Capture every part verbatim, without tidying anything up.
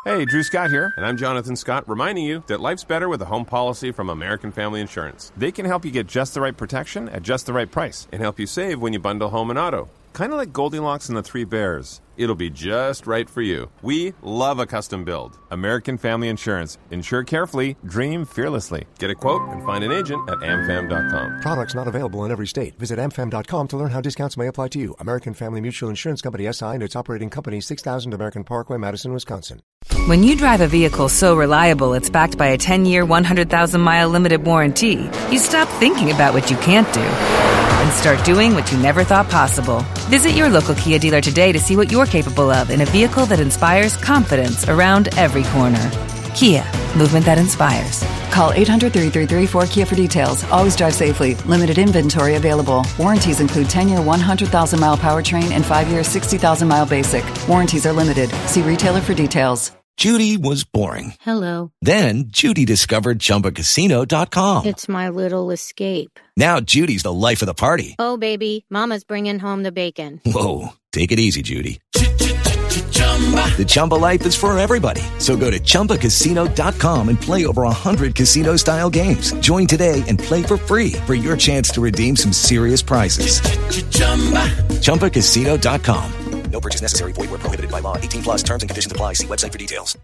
Hey, Drew Scott here, and I'm Jonathan Scott, reminding you that life's better with a home policy from American Family Insurance. They can help you get just the right protection at just the right price and help you save when you bundle home and auto. Kind of like Goldilocks and the Three Bears. It'll be just right for you. We love a custom build. American Family Insurance. Insure carefully, dream fearlessly. Get a quote and find an agent at amfam dot com. Products not available in every state. Visit amfam dot com to learn how discounts may apply to you. American Family Mutual Insurance Company, S I, and its operating company, six thousand American Parkway, Madison, Wisconsin. When you drive a vehicle so reliable it's backed by a ten-year, one hundred thousand mile limited warranty, you stop thinking about what you can't do and start doing what you never thought possible. Visit your local Kia dealer today to see what you're capable of in a vehicle that inspires confidence around every corner. Kia, movement that inspires. Call eight hundred, three three three, four K I A for details. Always drive safely. Limited inventory available. Warranties include ten-year, one hundred thousand mile powertrain and five-year, sixty thousand mile basic. Warranties are limited. See retailer for details. Judy was boring. Hello. Then Judy discovered Chumba Casino dot com. It's my little escape. Now Judy's the life of the party. Oh, baby, mama's bringing home the bacon. Whoa, take it easy, Judy. The Chumba life is for everybody. So go to Chumba Casino dot com and play over one hundred casino-style games. Join today and play for free for your chance to redeem some serious prizes. Chumba Casino dot com. No purchase necessary. Void where prohibited by law. eighteen plus terms and conditions apply. See website for details.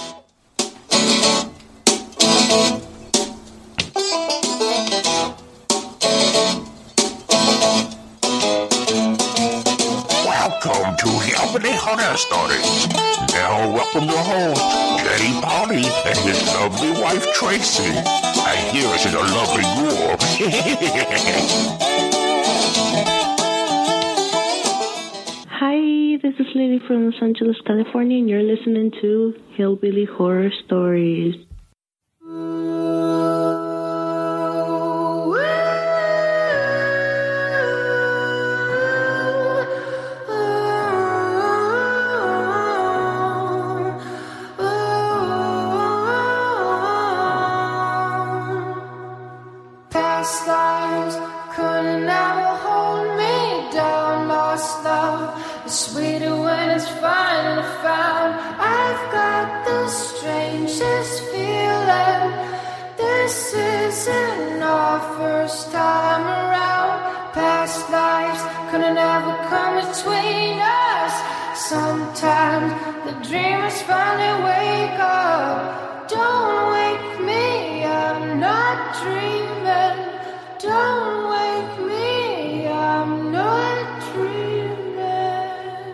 Welcome to Hillbilly Horror Stories. Now welcome your host, Jerry Polly, and his lovely wife, Tracy. And here is a lovely girl. Hi, this is Lily from Los Angeles, California, and you're listening to Hillbilly Horror Stories. Past lives couldn't ever hold me down. Lost love is sweeter when it's finally found. I've got the strangest feeling. This isn't our first time around. Past lives couldn't ever come between us. Sometimes the dreamers finally wake up. Don't wake me, I'm not dreaming. Don't wake me, I'm not dreaming.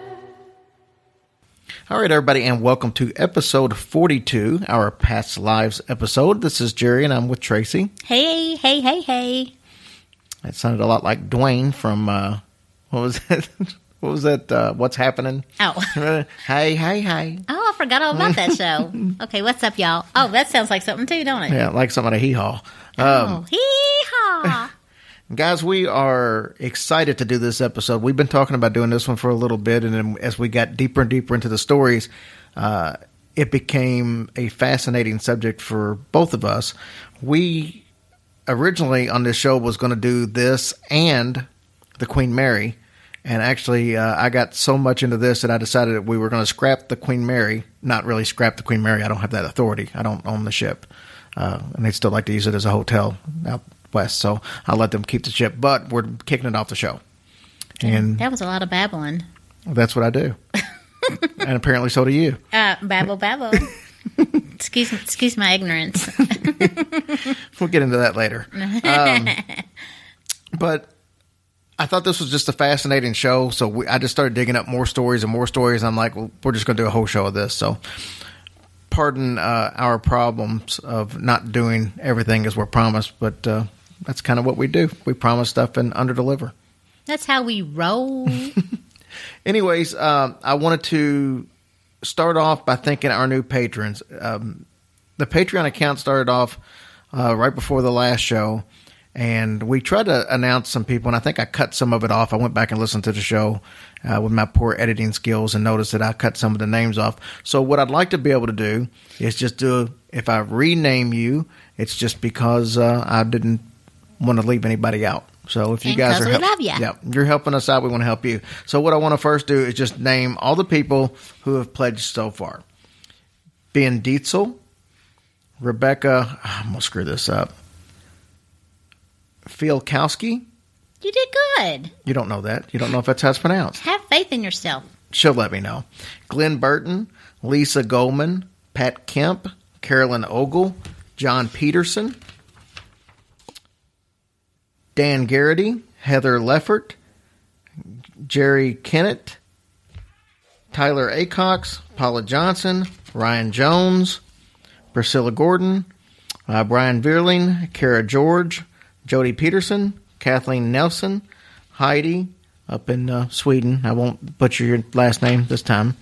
All right, everybody, and welcome to episode forty-two, our Past Lives episode. This is Jerry, and I'm with Tracy. Hey, hey, hey, hey. It sounded a lot like Dwayne from, uh, what was that? What was that? Uh, What's Happening? Oh. Hey, hey, hey. Oh, I forgot all about that show. Okay, what's up, y'all? Oh, that sounds like something too, don't it? Yeah, like something a hee-haw. Um, oh, hee-haw. Guys, we are excited to do this episode. We've been talking about doing this one for a little bit, and then as we got deeper and deeper into the stories, uh, it became a fascinating subject for both of us. We originally on this show was going to do this and the Queen Mary, and actually uh, I got so much into this that I decided that we were going to scrap the Queen Mary. Not really scrap the Queen Mary. I don't have that authority. I don't own the ship, uh, and they'd still like to use it as a hotel out west, so I'll let them keep the ship, but we're kicking it off the show. And that was a lot of babbling. That's what I do. And apparently so do you. Uh, babble, babble. excuse, excuse my ignorance. We'll get into that later. Um, but I thought this was just a fascinating show, so we, I just started digging up more stories and more stories. I'm like, well, we're just going to do a whole show of this, so pardon uh, our problems of not doing everything as we're promised, but uh, that's kind of what we do. We promise stuff and underdeliver. That's how we roll. Anyways, uh, I wanted to start off by thanking our new patrons. Um, the Patreon account started off uh, right before the last show, and we tried to announce some people, and I think I cut some of it off. I went back and listened to the show uh, with my poor editing skills and noticed that I cut some of the names off. So what I'd like to be able to do is just do, if I rename you, it's just because uh, I didn't want to leave anybody out. So if you and guys are we help- love you. Yeah, you're helping us out, we want to help you. So what I want to first do is just name all the people who have pledged so far. Ben Dietzel, Rebecca, I'm going to screw this up, Fielkowski. You did good. You don't know that. You don't know if that's how it's pronounced. Have faith in yourself. She'll let me know. Glenn Burton, Lisa Goldman, Pat Kemp, Carolyn Ogle, John Peterson, Dan Garrity, Heather Leffert, Jerry Kennett, Tyler Acox, Paula Johnson, Ryan Jones, Priscilla Gordon, uh, Brian Veerling, Kara George, Jody Peterson, Kathleen Nelson, Heidi up in uh, Sweden. I won't butcher your last name this time.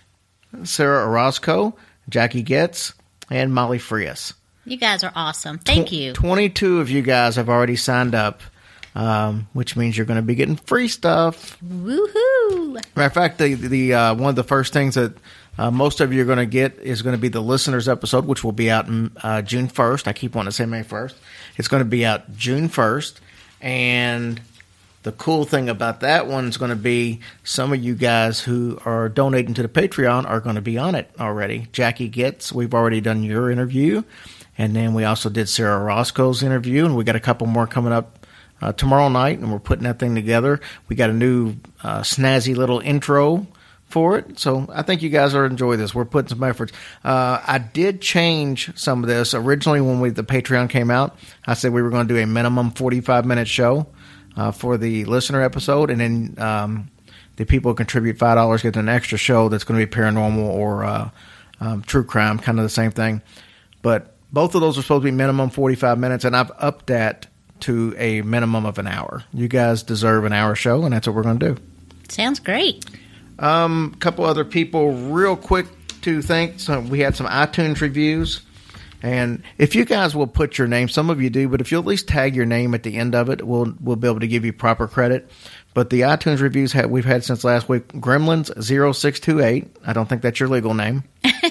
Sarah Orozco, Jackie Getz, and Molly Frias. You guys are awesome. Thank Tw- you. twenty-two of you guys have already signed up, um, which means you're going to be getting free stuff. Woohoo! Matter of fact, the the uh, one of the first things that uh, most of you are going to get is going to be the listeners episode, which will be out in, uh, June first. I keep wanting to say May first. It's going to be out June first, and the cool thing about that one is going to be some of you guys who are donating to the Patreon are going to be on it already. Jackie Getz, we've already done your interview, and then we also did Sarah Roscoe's interview, and we got a couple more coming up uh, tomorrow night, and we're putting that thing together. We got a new uh, snazzy little intro for it, so I think you guys are enjoy this. We're putting some efforts. Uh, I did change some of this. Originally, when we the Patreon came out, I said we were going to do a minimum forty-five minute show uh, for the listener episode, and then um, the people who contribute five dollars get an extra show that's going to be paranormal or uh, um, true crime, kind of the same thing. But both of those are supposed to be minimum forty-five minutes, and I've upped that to a minimum of an hour. You guys deserve an hour show, and that's what we're going to do. Sounds great. A um, couple other people real quick to thank. So we had some iTunes reviews. And if you guys will put your name, some of you do, but if you'll at least tag your name at the end of it, we'll we'll be able to give you proper credit. But the iTunes reviews have, we've had since last week, Gremlins zero six two eight. I don't think that's your legal name.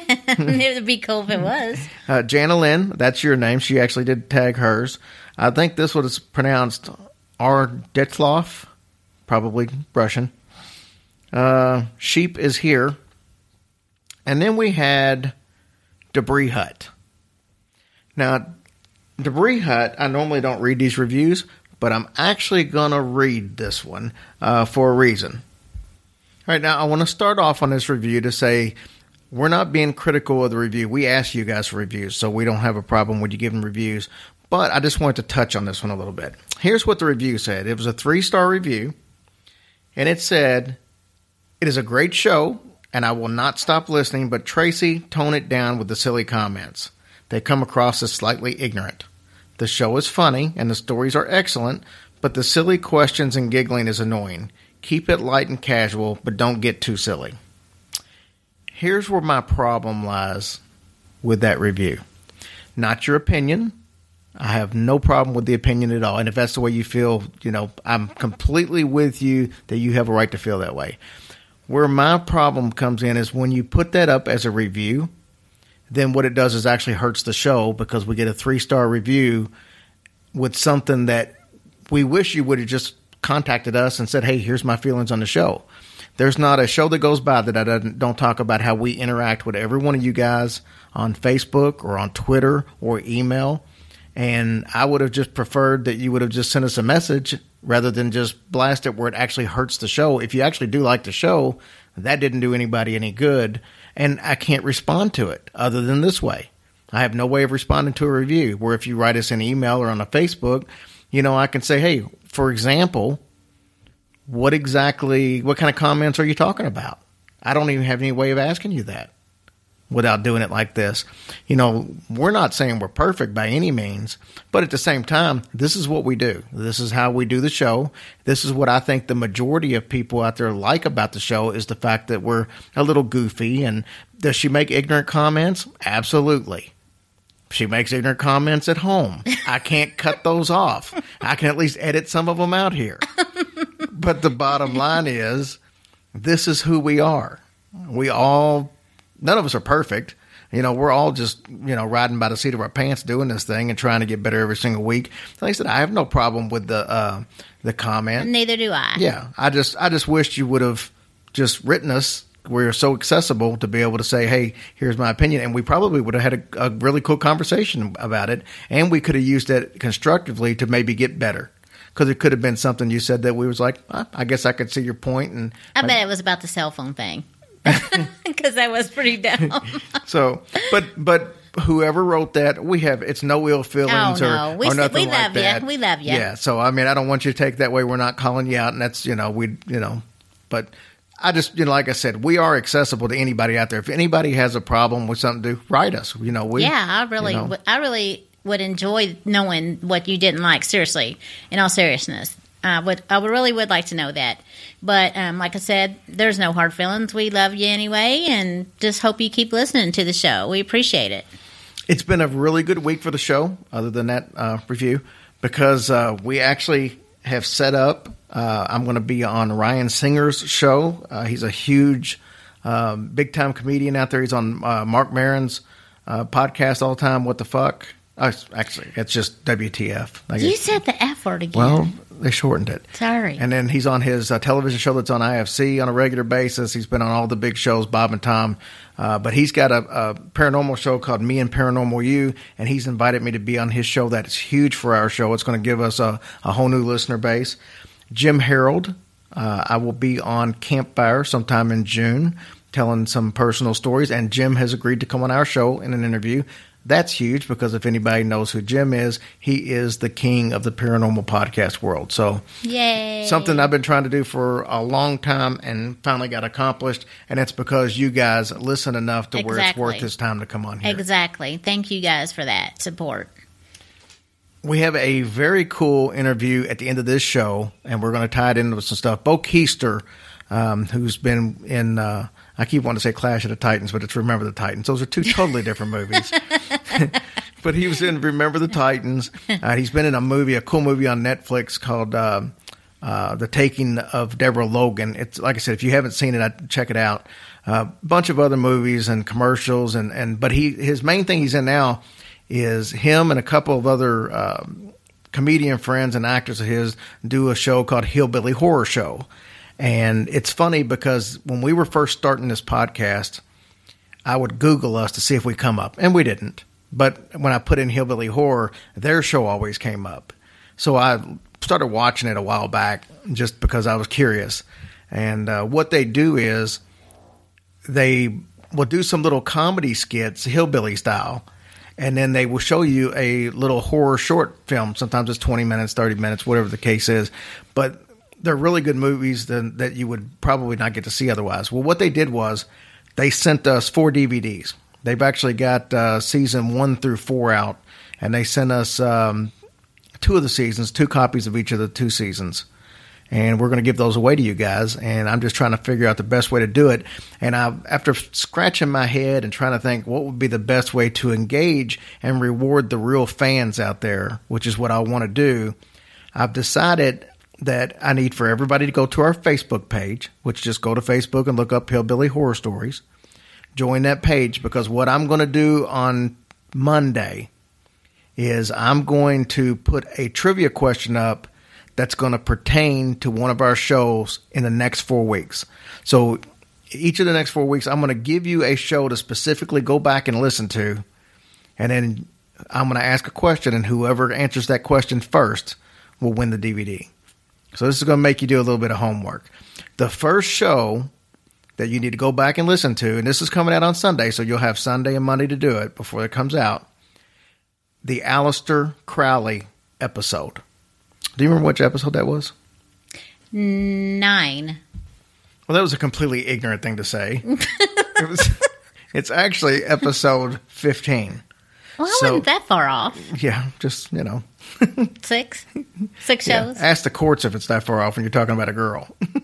It would be cool if it was. Uh, Jana Lynn, that's your name. She actually did tag hers. I think this was pronounced R. Detloff, probably Russian. Uh, Sheep is here. And then we had Debris Hut. Now, Debris Hut, I normally don't read these reviews, but I'm actually going to read this one uh, for a reason. All right, now I want to start off on this review to say we're not being critical of the review. We ask you guys for reviews, so we don't have a problem with you giving reviews. But I just wanted to touch on this one a little bit. Here's what the review said. It was a three-star review, and it said, "It is a great show, and I will not stop listening, but Tracy, tone it down with the silly comments. They come across as slightly ignorant. The show is funny, and the stories are excellent, but the silly questions and giggling is annoying. Keep it light and casual, but don't get too silly." Here's where my problem lies with that review. Not your opinion. I have no problem with the opinion at all. And if that's the way you feel, you know, I'm completely with you that you have a right to feel that way. Where my problem comes in is when you put that up as a review, then what it does is actually hurts the show because we get a three-star review with something that we wish you would have just contacted us and said, hey, here's my feelings on the show. There's not a show that goes by that I don't talk about how we interact with every one of you guys on Facebook or on Twitter or email. And I would have just preferred that you would have just sent us a message rather than just blast it where it actually hurts the show. If you actually do like the show, that didn't do anybody any good. And I can't respond to it other than this way. I have no way of responding to a review where if you write us an email or on a Facebook, you know, I can say, hey, for example, what exactly, what kind of comments are you talking about? I don't even have any way of asking you that without doing it like this. You know, we're not saying we're perfect by any means, but at the same time, this is what we do. This is how we do the show. This is what I think the majority of people out there like about the show is the fact that we're a little goofy. And does she make ignorant comments? Absolutely. She makes ignorant comments at home. I can't cut those off. I can at least edit some of them out here. But the bottom line is, this is who we are. We all, none of us are perfect. You know, we're all just, you know, riding by the seat of our pants doing this thing and trying to get better every single week. Like I said, I have no problem with the uh, the comment. Neither do I. Yeah, I just I just wished you would have just written us we're so accessible to be able to say, hey, here's my opinion. And we probably would have had a, a really cool conversation about it. And we could have used it constructively to maybe get better. Because it could have been something you said that we was like, oh, I guess I could see your point. And I bet it was about the cell phone thing. Because that was pretty dumb. So, but but whoever wrote that, we have, it's no ill feelings oh, or, no. we, or nothing we like love that. You. We love you. Yeah. So, I mean, I don't want you to take that way. We're not calling you out. And that's, you know, we, you know, but I just, you know, like I said, we are accessible to anybody out there. If anybody has a problem with something, to write us. You know, we. Yeah, I really, you know, I really would enjoy knowing what you didn't like. Seriously, in all seriousness, I would, I would really would like to know that. But um, like I said, there's no hard feelings. We love you anyway, and just hope you keep listening to the show. We appreciate it. It's been a really good week for the show, other than that uh, review, because uh, we actually have set up. Uh, I'm going to be on Ryan Singer's show. Uh, he's a huge, um, big-time comedian out there. He's on uh, Mark Maron's uh, podcast all the time, What the Fuck? Uh, actually, it's just W T F. I You guess. said the F word again. Well, they shortened it. Sorry. And then he's on his uh, television show that's on I F C on a regular basis. He's been on all the big shows, Bob and Tom. Uh, but he's got a, a paranormal show called Me and Paranormal You, and he's invited me to be on his show. That is huge for our show. It's going to give us a, a whole new listener base. Jim Harold, uh, I will be on Campfire sometime in June telling some personal stories, and Jim has agreed to come on our show in an interview. That's huge because if anybody knows who Jim is, he is the king of the paranormal podcast world. So, yay! Something I've been trying to do for a long time and finally got accomplished, and it's because you guys listen enough to Exactly. where it's worth his time to come on here. Exactly. Thank you guys for that support. We have a very cool interview at the end of this show, and we're going to tie it in with some stuff. Bo Keister, um, who's been in, uh, I keep wanting to say Clash of the Titans, but it's Remember the Titans. Those are two totally different movies. But he was in Remember the Titans. Uh, he's been in a movie, a cool movie on Netflix called uh, uh, The Taking of Deborah Logan. It's like I said, if you haven't seen it, I'd check it out. A uh, bunch of other movies and commercials, and, and but he his main thing he's in now is him and a couple of other uh, comedian friends and actors of his do a show called Hillbilly Horror Show. And it's funny because when we were first starting this podcast, I would Google us to see if we come up, and we didn't. But when I put in Hillbilly Horror, their show always came up. So I started watching it a while back just because I was curious. And uh, what they do is they will do some little comedy skits, hillbilly style, and then they will show you a little horror short film. Sometimes it's twenty minutes, thirty minutes, whatever the case is. But they're really good movies that, that you would probably not get to see otherwise. Well, what they did was they sent us four D V Ds. They've actually got uh, season one through four out, and they sent us um, two of the seasons, two copies of each of the two seasons. And we're going to give those away to you guys, and I'm just trying to figure out the best way to do it. And I, after scratching my head and trying to think what would be the best way to engage and reward the real fans out there, which is what I want to do, I've decided that I need for everybody to go to our Facebook page, which just go to Facebook and look up Hillbilly Horror Stories. Join that page, because what I'm going to do on Monday is I'm going to put a trivia question up that's going to pertain to one of our shows in the next four weeks. So each of the next four weeks, I'm going to give you a show to specifically go back and listen to, and then I'm going to ask a question, and whoever answers that question first will win the D V D. So this is going to make you do a little bit of homework. The first show that you need to go back and listen to, and this is coming out on Sunday, so you'll have Sunday and Monday to do it before it comes out, the Aleister Crowley episode. Do you remember which episode that was? Nine. Well, that was a completely ignorant thing to say. it was. It's actually episode fifteen. Well, I so, wasn't that far off. Yeah, just, you know. Six? Six Yeah. shows? Ask the courts if it's that far off when you're talking about a girl.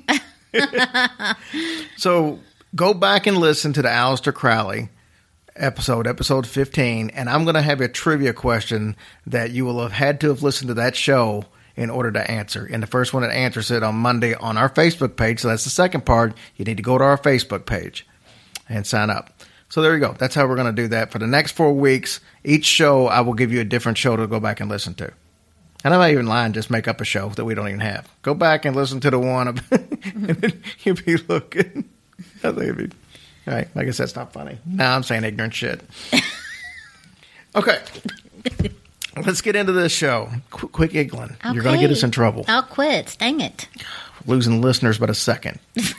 So go back and listen to the Aleister Crowley episode, episode fifteen, and I'm going to have a trivia question that you will have had to have listened to that show in order to answer. And the first one that answers it on Monday on our Facebook page, so that's the second part, you need to go to our Facebook page and sign up. So there you go. That's how we're going to do that. For the next four weeks, each show, I will give you a different show to go back and listen to. And I'm not even lying, just make up a show that we don't even have. Go back and listen to the one, of, and then you'll be looking. I think it'd be, all right, I guess that's not funny. No, I'm saying ignorant shit. Okay. Let's get into this show. Qu- quick giggling. Okay. You're going to get us in trouble. I'll quit. Dang it. Losing listeners but a second.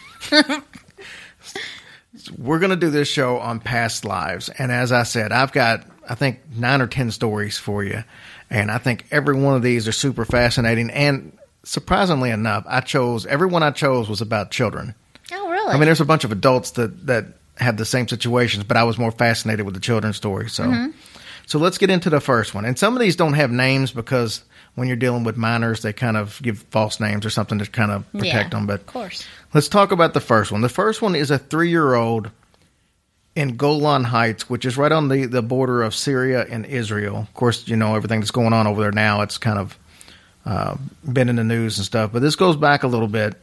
We're going to do this show on past lives. And as I said, I've got, I think, nine or ten stories for you. And I think every one of these are super fascinating. And surprisingly enough, I chose, every one I chose was about children. Oh, really? I mean, there's a bunch of adults that, that have the same situations, but I was more fascinated with the children's story. So. Mm-hmm. So let's get into the first one. And some of these don't have names because when you're dealing with minors, they kind of give false names or something to kind of protect yeah, them. But of course. Let's talk about the first one. The first one is a three-year-old in Golan Heights, which is right on the, the border of Syria and Israel. Of course, you know, everything that's going on over there now, it's kind of uh, been in the news and stuff. But this goes back a little bit.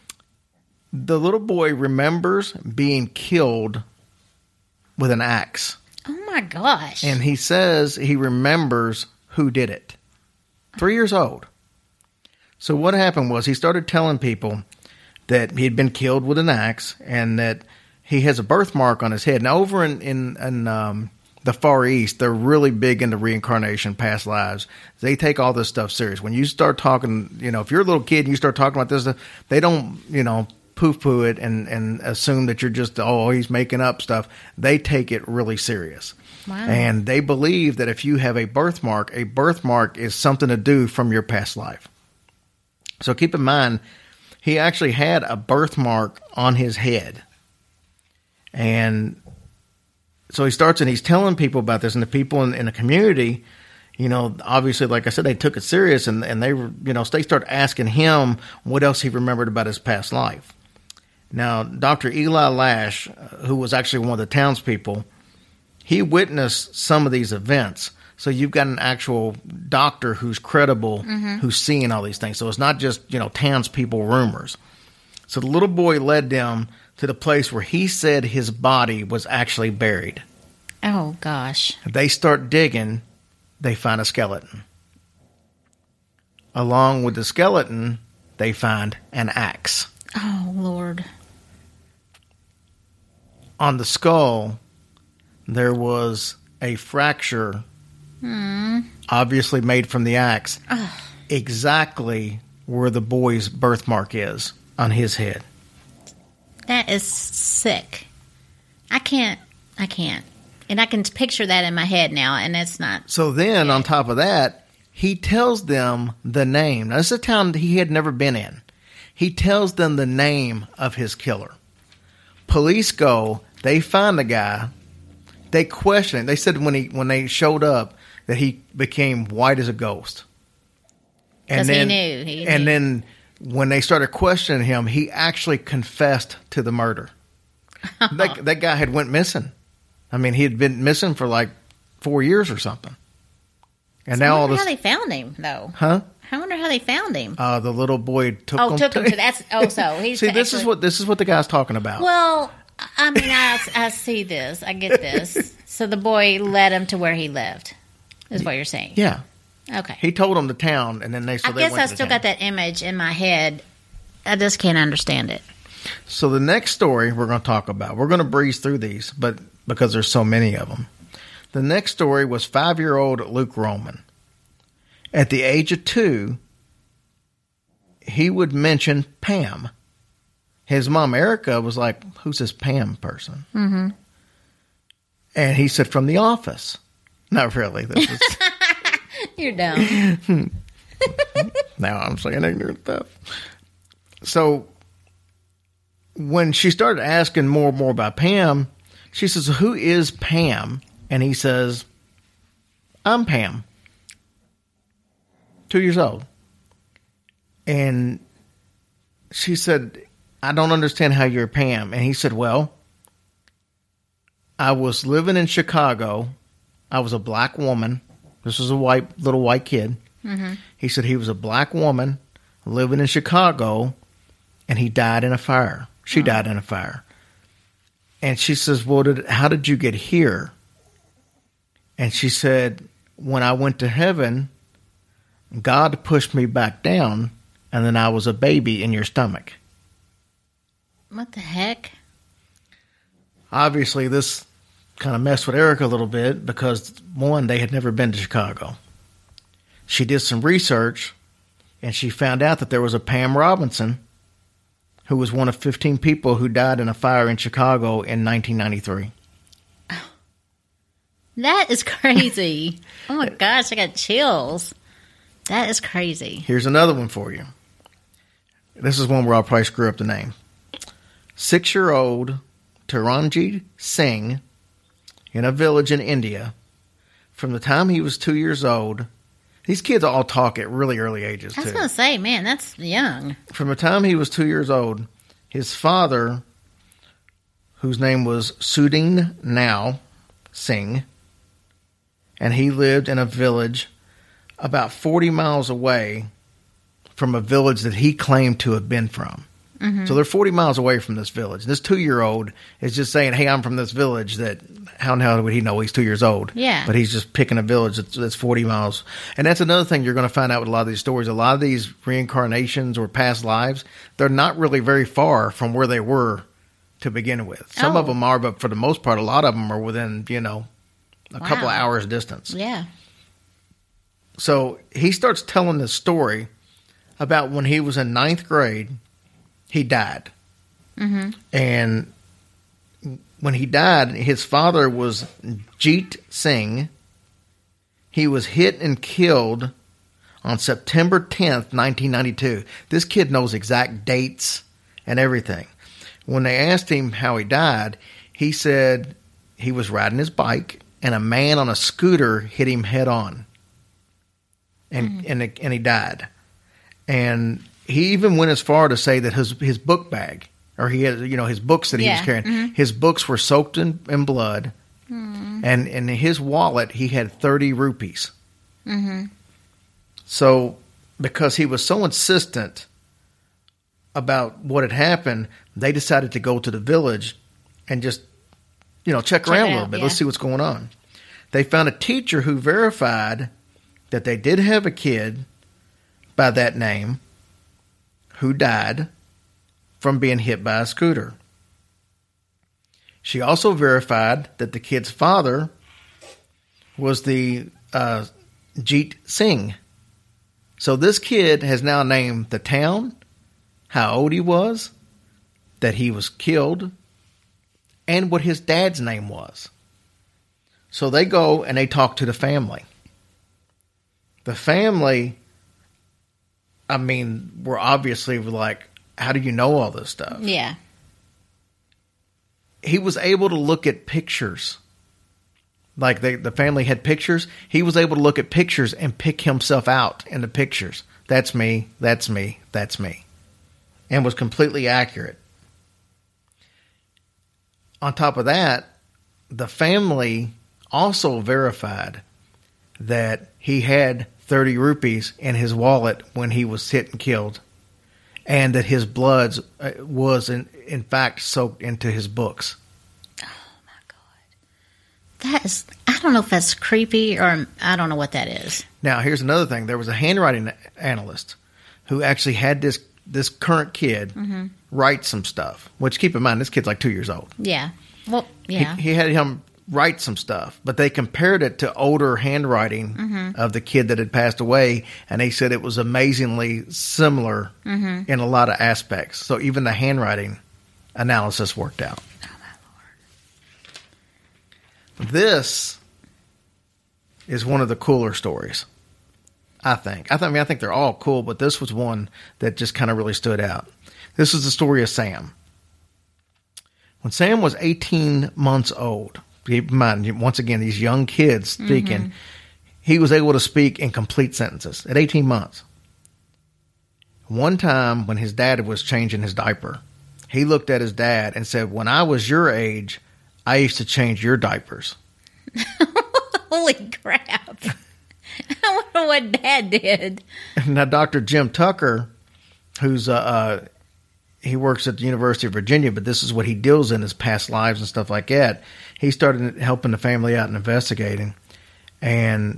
The little boy remembers being killed with an axe. Oh, my gosh. And he says he remembers who did it. Three years old. So what happened was he started telling people that he had been killed with an axe and that he has a birthmark on his head. Now, over in, in, in um, the Far East, they're really big into reincarnation, past lives. They take all this stuff serious. When you start talking, you know, if you're a little kid and you start talking about this stuff, they don't, you know, poo-poo it and, and assume that you're just, oh, he's making up stuff. They take it really serious. Wow. And they believe that if you have a birthmark, a birthmark is something to do from your past life. So keep in mind, he actually had a birthmark on his head. And so he starts and he's telling people about this, and the people in, in the community, you know, obviously, like I said, they took it serious, and, and they, you know, they start asking him what else he remembered about his past life. Now, Doctor Eli Lash, who was actually one of the townspeople, he witnessed some of these events. So you've got an actual doctor who's credible, mm-hmm. who's seeing all these things. So it's not just, you know, townspeople rumors. So the little boy led them to the place where he said his body was actually buried. Oh, gosh. They start digging. They find a skeleton. Along with the skeleton, they find an axe. Oh, Lord. On the skull, there was a fracture, mm. obviously made from the axe, Ugh. exactly where the boy's birthmark is on his head. That is sick. I can't, I can't. And I can picture that in my head now, and it's not. So then, on top of that, he tells them the name. Now, this is a town that he had never been in. He tells them the name of his killer. Police go, they find the guy, they question him. They said when he when they showed up that he became white as a ghost. Because he knew. He and knew. then when they started questioning him, he actually confessed to the murder. that, that guy had went missing. I mean, he had been missing for like four years or something. And so now I all wonder this, how they found him, though. Huh? I wonder how they found him. Uh, the little boy took oh, him. took to, him to that's. Oh, so he's see. actually, This is what this is what the guy's talking about. Well, I mean, I, I see this. I get this. So the boy led him to where he lived. Is what you're saying? Yeah. Okay. He told them the town, and then they. So I they guess went I to the still town. got that image in my head. I just can't understand it. So the next story we're going to talk about, we're going to breeze through these, but because there's so many of them. The next story was five-year-old Luke Roman. At the age of two, he would mention Pam. His mom, Erica, was like, who's this Pam person? Mm-hmm. And he said, from The Office. Not really. This is... You're dumb. Now I'm saying ignorant stuff. So when she started asking more and more about Pam, she says, who is Pam? And he says, I'm Pam. Two years old. And she said, I don't understand how you're Pam. And he said, well, I was living in Chicago. I was a black woman. This was a white little white kid. Mm-hmm. He said he was a black woman living in Chicago, and he died in a fire. She oh. died in a fire. And she says, well, did, how did you get here? And she said, when I went to heaven, God pushed me back down, and then I was a baby in your stomach. What the heck? Obviously, this kind of messed with Erica a little bit because, one, they had never been to Chicago. She did some research, and she found out that there was a Pam Robinson who was one of fifteen people who died in a fire in Chicago in nineteen ninety-three. That is crazy. Oh, my gosh, I got chills. That is crazy. Here's another one for you. This is one where I'll probably screw up the name. Six-year-old Taranjit Singh in a village in India. From the time he was two years old, these kids all talk at really early ages, I was too. going to say, man, that's young. From the time he was two years old, his father, whose name was Sudin Now Singh, and he lived in a village about forty miles away from a village that he claimed to have been from. Mm-hmm. So they're forty miles away from this village. This two-year-old is just saying, hey, I'm from this village. That how in the hell would he know he's two years old? Yeah. But he's just picking a village that's, that's forty miles. And that's another thing you're going to find out with a lot of these stories. A lot of these reincarnations or past lives, they're not really very far from where they were to begin with. Some oh. of them are, but for the most part, a lot of them are within, you know, a wow. couple of hours distance. Yeah. So he starts telling this story about when he was in ninth grade, he died. Mm-hmm. And when he died, his father was Jeet Singh. He was hit and killed on September tenth, nineteen ninety-two. This kid knows exact dates and everything. When they asked him how he died, he said he was riding his bike and a man on a scooter hit him head on. And, mm-hmm. and, and he died. And he even went as far to say that his his book bag, or he had, you know, his books that he yeah. was carrying, mm-hmm. his books were soaked in, in blood. Mm-hmm. And in his wallet, he had thirty rupees. Mm-hmm. So, because he was so insistent about what had happened, they decided to go to the village and just, you know, check, check around a little bit. Yeah. Let's see what's going on. They found a teacher who verified that they did have a kid by that name who died from being hit by a scooter. She also verified that the kid's father was the uh, Jeet Singh. So this kid has now named the town, how old he was, that he was killed, and what his dad's name was. So they go and they talk to the family. The family, I mean, were obviously like, how do you know all this stuff? Yeah. He was able to look at pictures. Like they, the family had pictures. He was able to look at pictures and pick himself out in the pictures. That's me, that's me, that's me. And was completely accurate. On top of that, the family also verified that he had thirty rupees in his wallet when he was hit and killed, and that his blood was in, in fact soaked into his books. Oh my God. That is, I don't know if that's creepy or I don't know what that is. Now, here's another thing. There was a handwriting analyst who actually had this, this current kid mm-hmm. write some stuff, which keep in mind, this kid's like two years old. Yeah. Well, yeah. He, he had him write some stuff, but they compared it to older handwriting mm-hmm. of the kid that had passed away, and they said it was amazingly similar mm-hmm. in a lot of aspects. So even the handwriting analysis worked out. Oh, my Lord. This is one of the cooler stories, I think. I, th- I mean, I think they're all cool, but this was one that just kind of really stood out. This is the story of Sam. When Sam was eighteen months old, keep in mind, once again, these young kids speaking, mm-hmm. he was able to speak in complete sentences at eighteen months. One time when his dad was changing his diaper, he looked at his dad and said, when I was your age, I used to change your diapers. Holy crap. I wonder what Dad did. Now, Doctor Jim Tucker, who's, uh, uh, he works at the University of Virginia, but this is what he deals in, his past lives and stuff like that. He started helping the family out and investigating. And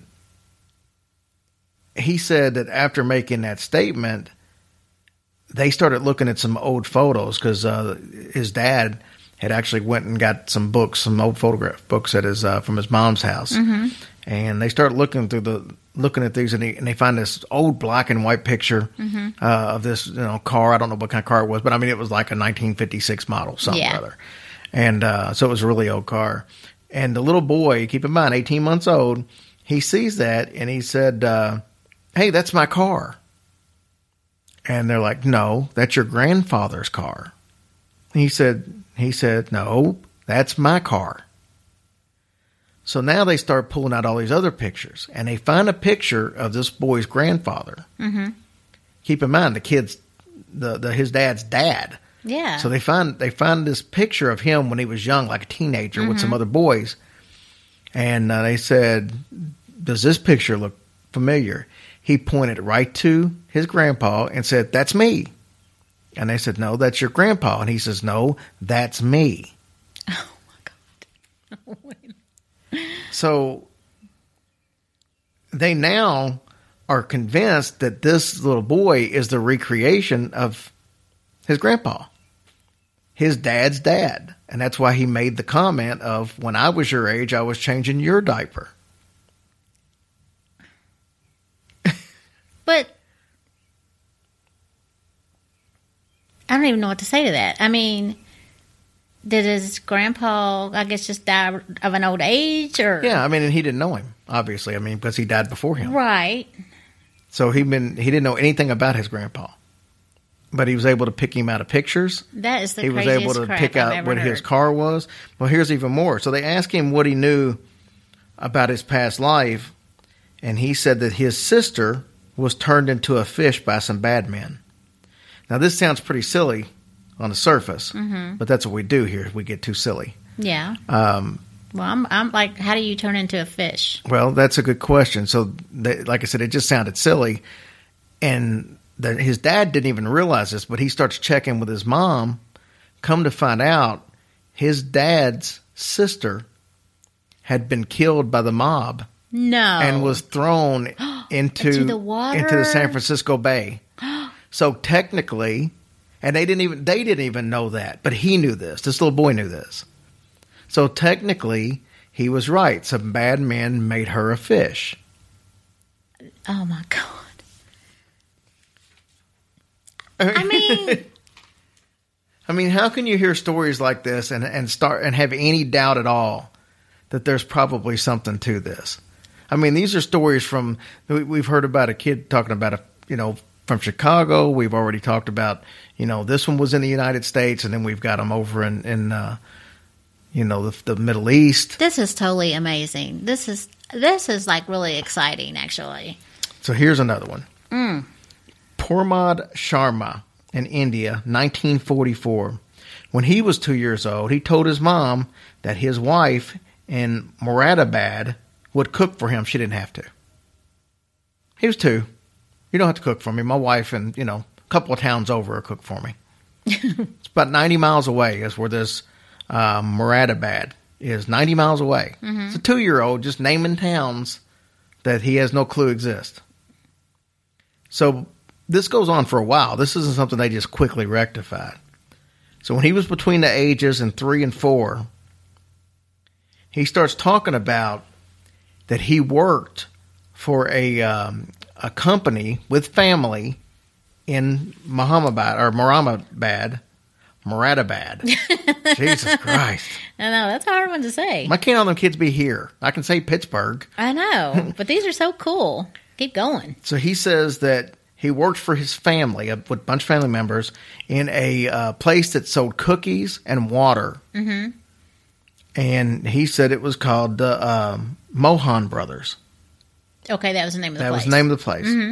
he said that after making that statement, they started looking at some old photos because uh, his dad had actually went and got some books, some old photograph books at his uh, from his mom's house, Mm-hmm. and they start looking through the looking at these, and, he, and they find this old black and white picture Mm-hmm. uh, of this you know car. I don't know what kind of car it was, but I mean it was like a nineteen fifty-six model, something Yeah. or other, and uh, so it was a really old car. And the little boy, keep in mind, eighteen months old, he sees that and he said, uh, "Hey, that's my car." And they're like, "No, that's your grandfather's car." He said, "He said, no, that's my car." So now they start pulling out all these other pictures, and they find a picture of this boy's grandfather. Mm-hmm. Keep in mind, the kid's, the, the his dad's dad. Yeah. So they find they find this picture of him when he was young, like a teenager, Mm-hmm. with some other boys. And uh, they said, "Does this picture look familiar?" He pointed right to his grandpa and said, "That's me." And they said, "No, that's your grandpa." And he says, "No, that's me." Oh, my God. So they now are convinced that this little boy is the recreation of his grandpa, his dad's dad. And that's why he made the comment of, "When I was your age, I was changing your diaper." But I don't even know what to say to that. I mean, did his grandpa, I guess, just die of an old age? Or Yeah, I mean, and he didn't know him, obviously. I mean, because he died before him. Right. So he been he didn't know anything about his grandpa. But he was able to pick him out of pictures. That is the He was craziest able to crap pick I've out ever what heard. his car was. Well, here's even more. So they asked him what he knew about his past life, and he said that his sister was turned into a fish by some bad men. Now, this sounds pretty silly on the surface, Mm-hmm. but that's what we do here. We get too silly. Yeah. Um, Well, I'm, I'm like, how do you turn into a fish? well, that's a good question. So, they, like I said, it just sounded silly, and the, his dad didn't even realize this, but he starts checking with his mom. Come to find out, his dad's sister had been killed by the mob No. and was thrown into Into the water? into the San Francisco Bay. So technically, and they didn't even they didn't even know that, but he knew this. This little boy knew this. So technically, he was right. Some bad men made her a fish. Oh, my God. I mean, I mean, how can you hear stories like this and, and start and have any doubt at all that there's probably something to this? I mean, these are stories from we- we've heard about a kid talking about a you know from Chicago. We've already talked about you know this one was in the United States, and then we've got them over in in uh, you know the, the Middle East. this is totally amazing. This is this is like really exciting, actually. So here's another one. Mm. Purmod Sharma in India, nineteen forty-four. When he was two years old, he told his mom that his wife in Moradabad would cook for him. She didn't have to. He was two. You don't have to cook for me. My wife and, you know, a couple of towns over will cook for me. It's about ninety miles away is where this uh, Moradabad is. ninety miles away. Mhm. It's a two-year-old just naming towns that he has no clue exist. So this goes on for a while. This isn't something they just quickly rectified. So when he was between the ages of three and four, he starts talking about that he worked for a um, a company with family in Mohammadabad or Moradabad, Moradabad. Jesus Christ! I know that's a hard one to say. Why can't all them kids be here? I can say Pittsburgh. I know, but these are so cool. Keep going. So he says that he worked for his family, uh, with a bunch of family members, in a uh, place that sold cookies and water. Mm-hmm. And he said it was called the um, Mohan Brothers. Okay, that was the name of the That place. was the name of the place. Mm-hmm.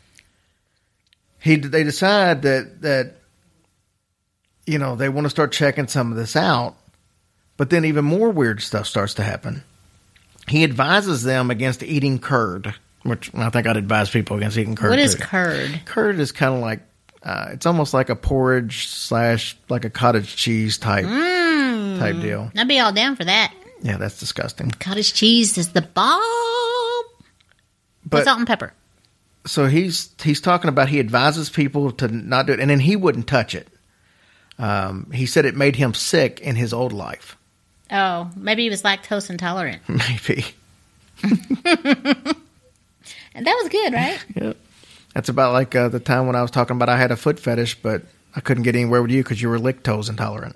He they decide that that you know they want to start checking some of this out, but then even more weird stuff starts to happen. He advises them against eating curd, which I think I'd advise people against eating curd. What is too. curd? Curd is kind of like uh, it's almost like a porridge slash like a cottage cheese type Mm. type deal. I'd be all down for that. Yeah, that's disgusting. Cottage cheese is the bomb. But With salt and pepper. so he's he's talking about he advises people to not do it, and then he wouldn't touch it. Um, he said it made him sick in his old life. Oh, maybe he was lactose intolerant. Maybe. And that was good, right? Yep. That's about like uh, the time when I was talking about I had a foot fetish, but I couldn't get anywhere with you because you were lactose intolerant.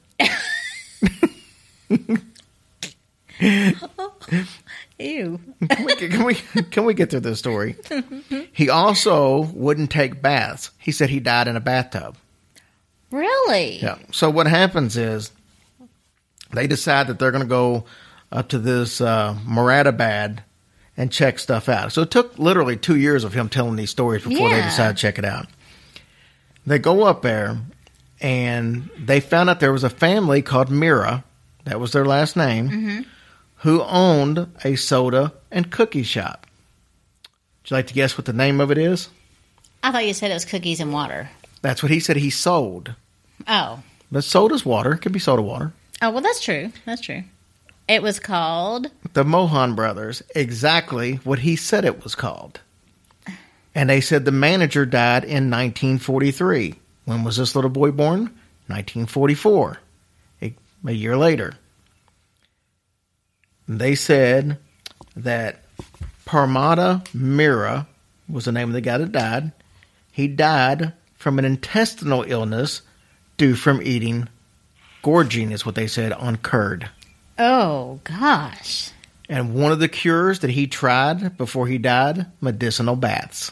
Ew. Can we, can we can we get through this story? He also wouldn't take baths. He said he died in a bathtub. Really? Yeah. So what happens is they decide that they're going to go up to this uh, Moradabad and check stuff out. So it took literally two years of him telling these stories before Yeah. they decided to check it out. They go up there, and they found out there was a family called Mira, that was their last name, Mm-hmm. who owned a soda and cookie shop. Would you like to guess what the name of it is? I thought you said it was cookies and water. That's what he said he sold. Oh. But soda's water. It could be soda water. Oh, well, that's true. That's true. It was called... The Mohan Brothers. Exactly what he said it was called. And they said the manager died in nineteen forty-three. When was this little boy born? nineteen forty-four. A, a year later. They said that Parmada Mira was the name of the guy that died. He died from an intestinal illness due from eating, gorging is what they said, on curd. Oh, gosh. And one of the cures that he tried before he died, medicinal baths.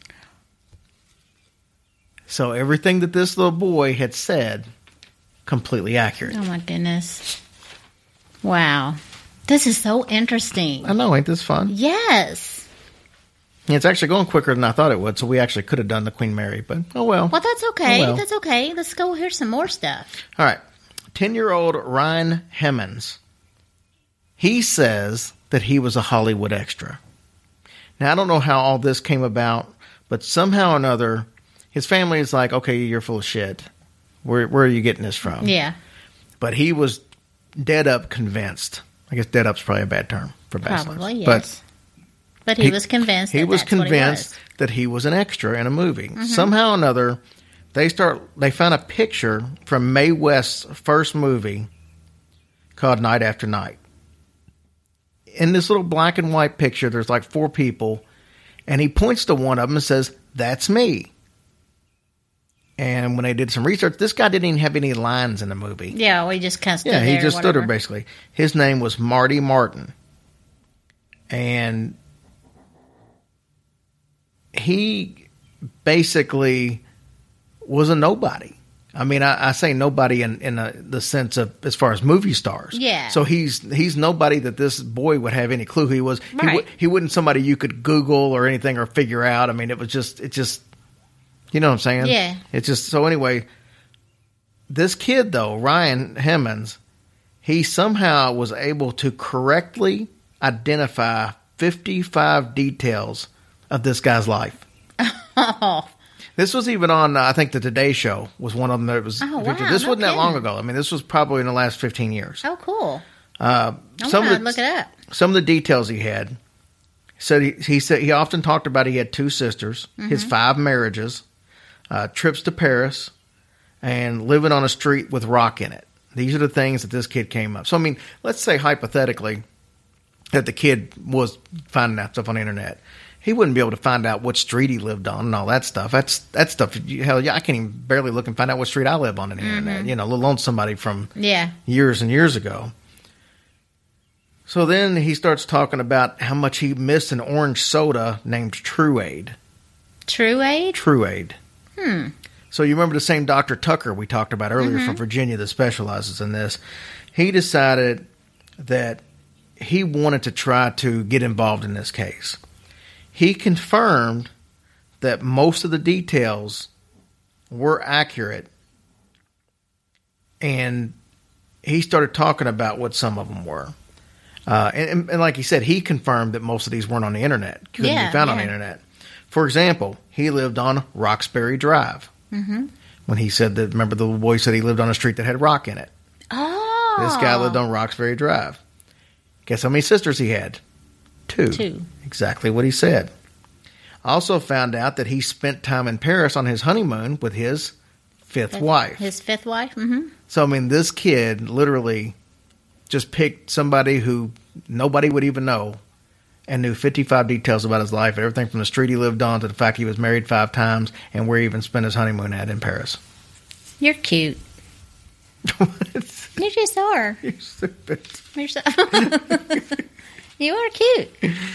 So everything that this little boy had said, completely accurate. Oh, my goodness. Wow. This is so interesting. I know, ain't this fun? Yes. It's actually going quicker than I thought it would, so we actually could have done the Queen Mary, but oh well. Well, that's okay. Oh, well. That's okay. Let's go hear some more stuff. All right. ten-year-old Ryan Hemmons. He says that he was a Hollywood extra. Now, I don't know how all this came about, but somehow or another, his family is like, okay, you're full of shit. Where, where are you getting this from? Yeah. But he was dead up convinced. I guess dead up's probably a bad term for bachelors. Probably, yes. But But he, was convinced He that was that's what convinced he was. that he was an extra in a movie. Mhm. Somehow or another, they start. They found a picture from Mae West's first movie called Night After Night. In this little black and white picture, there's like four people, and he points to one of them and says, "That's me." And when they did some research, this guy didn't even have any lines in the movie. Yeah, we just kind of stood Yeah, there. he just or stood there whatever. basically. His name was Marty Martin. And he basically was a nobody. I mean, I, I say nobody in, in a, the sense of as far as movie stars. Yeah. So he's he's nobody that this boy would have any clue who he was. He, Right. w- he wasn't somebody you could Google or anything or figure out. I mean, it was just, it just, you know what I'm saying? Yeah. It's just, so anyway, this kid though, Ryan Hemmons, he somehow was able to correctly identify fifty-five details of this guy's life. Oh. This was even on, uh, I think, the Today Show was one of them that was Oh, featured. wow, This no wasn't that long kidding. ago. I mean, this was probably in the last fifteen years. Oh, cool. Uh, I'm some going of to the, look it up. Some of the details he had. Said he, he said he often talked about he had two sisters, his Mhm. five marriages, uh, trips to Paris, and living on a street with rock in it. These are the things that this kid came up. So I mean, let's say hypothetically that the kid was finding that stuff on the internet. He wouldn't be able to find out what street he lived on and all that stuff. That's that stuff. you- Hell, yeah, I can't even barely look and find out what street I live on in the internet. You know, let alone somebody from Yeah. years and years ago. So then he starts talking about how much he missed an orange soda named True-Aid. True-Aid? True-Aid. Hmm. So you remember the same Doctor Tucker we talked about earlier Mhm. from Virginia that specializes in this. He decided that he wanted to try to get involved in this case. He confirmed that most of the details were accurate, and he started talking about what some of them were. Uh, and, and, and like he said, he confirmed that most of these weren't on the internet, couldn't Yeah, be found on yeah. the internet. For example, he lived on Roxbury Drive. Mm-hmm. When he said that, remember the little boy said he lived on a street that had rock in it. Oh. This guy lived on Roxbury Drive. Guess how many sisters he had? Two. Two. Exactly what he said. Also found out that he spent time in Paris on his honeymoon with his fifth His- wife. His fifth wife? Mm-hmm. So, I mean, this kid literally just picked somebody who nobody would even know and knew fifty-five details about his life, everything from the street he lived on to the fact he was married five times and where he even spent his honeymoon at in Paris. You're cute. You just are. You're stupid. You're so you are cute.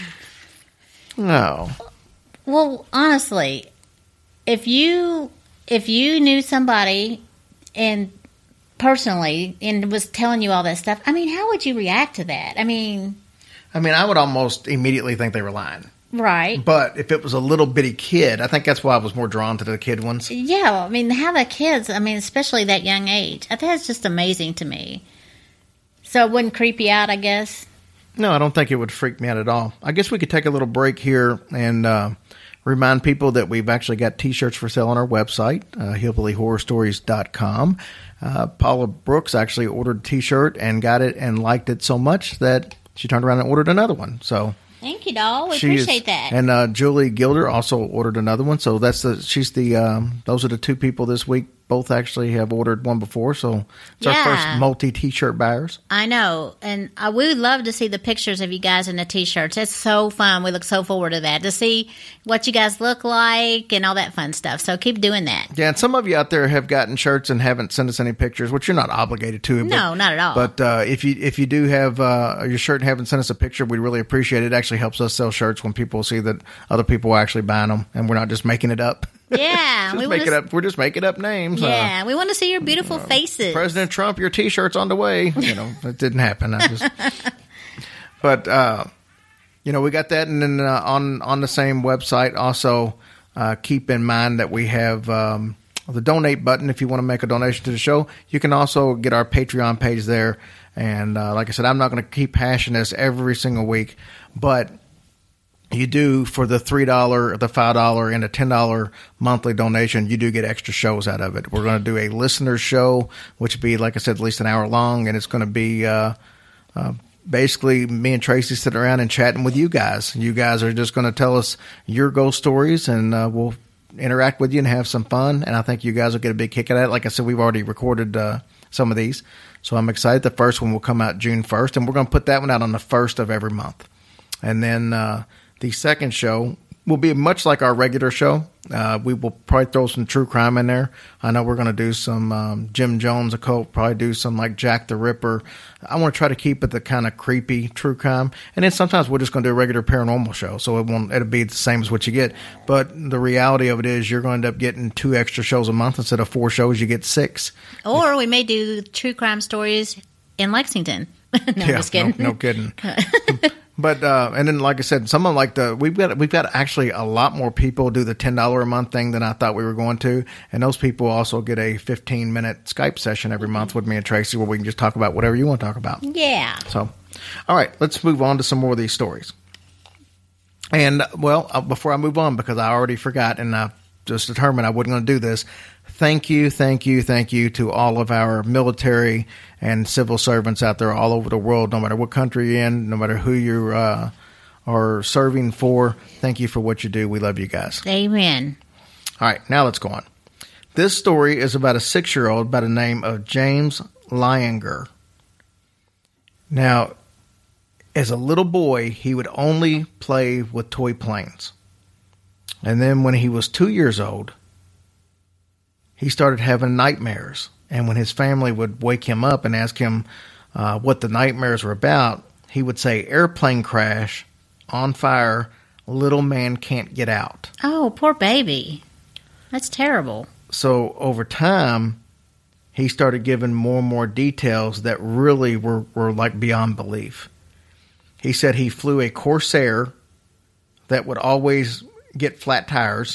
No. Well, honestly, if you if you knew somebody and personally and was telling you all that stuff, I mean, how would you react to that? I mean, I mean, I would almost immediately think they were lying. right. But if it was a little bitty kid, I think that's why I was more drawn to the kid ones. Yeah, I mean, how the kids, I mean, especially that young age, I think that's just amazing to me. So it wouldn't creep you out, I guess? No, I don't think it would freak me out at all. I guess we could take a little break here and uh, remind people that we've actually got T-shirts for sale on our website, uh, hillbilly horror stories dot com. Uh, Paula Brooks actually ordered a T-shirt and got it and liked it so much that she turned around and ordered another one. So Thank you, doll. We she appreciate is- that. And uh, Julie Gilder also ordered another one. So that's the she's the um, those are the two people this week. Both actually have ordered one before. So it's our Yeah. first multi T-shirt buyers. I know, and I would love to see the pictures of you guys in the T-shirts. It's so fun. We look so forward to that, to see what you guys look like and all that fun stuff. So keep doing that. Yeah, and some of you out there have gotten shirts and haven't sent us any pictures, which you're not obligated to. No, but, not at all. But uh, if you if you do have uh, your shirt and haven't sent us a picture, we really appreciate it. It actually helps us sell shirts when people see that other people are actually buying them, and we're not just making it up. Yeah, just we make wanna it s- up. We're just making up names. Uh, Yeah, we want to see your beautiful faces. President Trump, your T-shirt's on the way. You know, that didn't happen. I just, but uh, you know, we got that, and then uh, on on the same website, also uh, keep in mind that we have um, the donate button. If you want to make a donation to the show, you can also get our Patreon page there. And uh, like I said, I'm not going to keep hashing this every single week, but you do for the three dollar, the five dollar, and a ten dollar monthly donation, you do get extra shows out of it. We're going to do a listener show, which will be, like I said, at least an hour long, and it's going to be uh, uh, basically me and Tracy sitting around and chatting with you guys. You guys are just going to tell us your ghost stories, and uh, we'll interact with you and have some fun, and I think you guys will get a big kick out of it. Like I said, we've already recorded uh, some of these, so I'm excited. The first one will come out June first, and we're going to put that one out on the first of every month. And then uh, the second show will be much like our regular show. Uh, we will probably throw some true crime in there. I know we're going to do some um, Jim Jones occult, probably do some like Jack the Ripper. I want to try to keep it the kind of creepy true crime. And then sometimes we're just going to do a regular paranormal show, so it won't it'll be the same as what you get. But the reality of it is you're going to end up getting two extra shows a month. Instead of four shows, you get six. Or we may do true crime stories in Lexington. no, I'm Yeah, just kidding. No, no kidding. But uh, and then, like I said, some of like the we've got we've got actually a lot more people do the ten dollar a month thing than I thought we were going to, and those people also get a fifteen minute Skype session every month with me and Tracy, where we can just talk about whatever you want to talk about. Yeah. So, all right, let's move on to some more of these stories. And well, uh, before I move on, because I already forgot, and I just determined I wasn't going to do this. Thank you, thank you, thank you to all of our military and civil servants out there all over the world, no matter what country you're in, no matter who you uh, are serving for. Thank you for what you do. We love you guys. Amen. All right, now let's go on. This story is about a six-year-old by the name of James Leininger. Now, as a little boy, he would only play with toy planes. And then when he was two years old, he started having nightmares. And when his family would wake him up and ask him uh, what the nightmares were about, he would say, airplane crash, on fire, little man can't get out. Oh, poor baby. That's terrible. So over time, he started giving more and more details that really were, were like beyond belief. He said he flew a Corsair that would always get flat tires.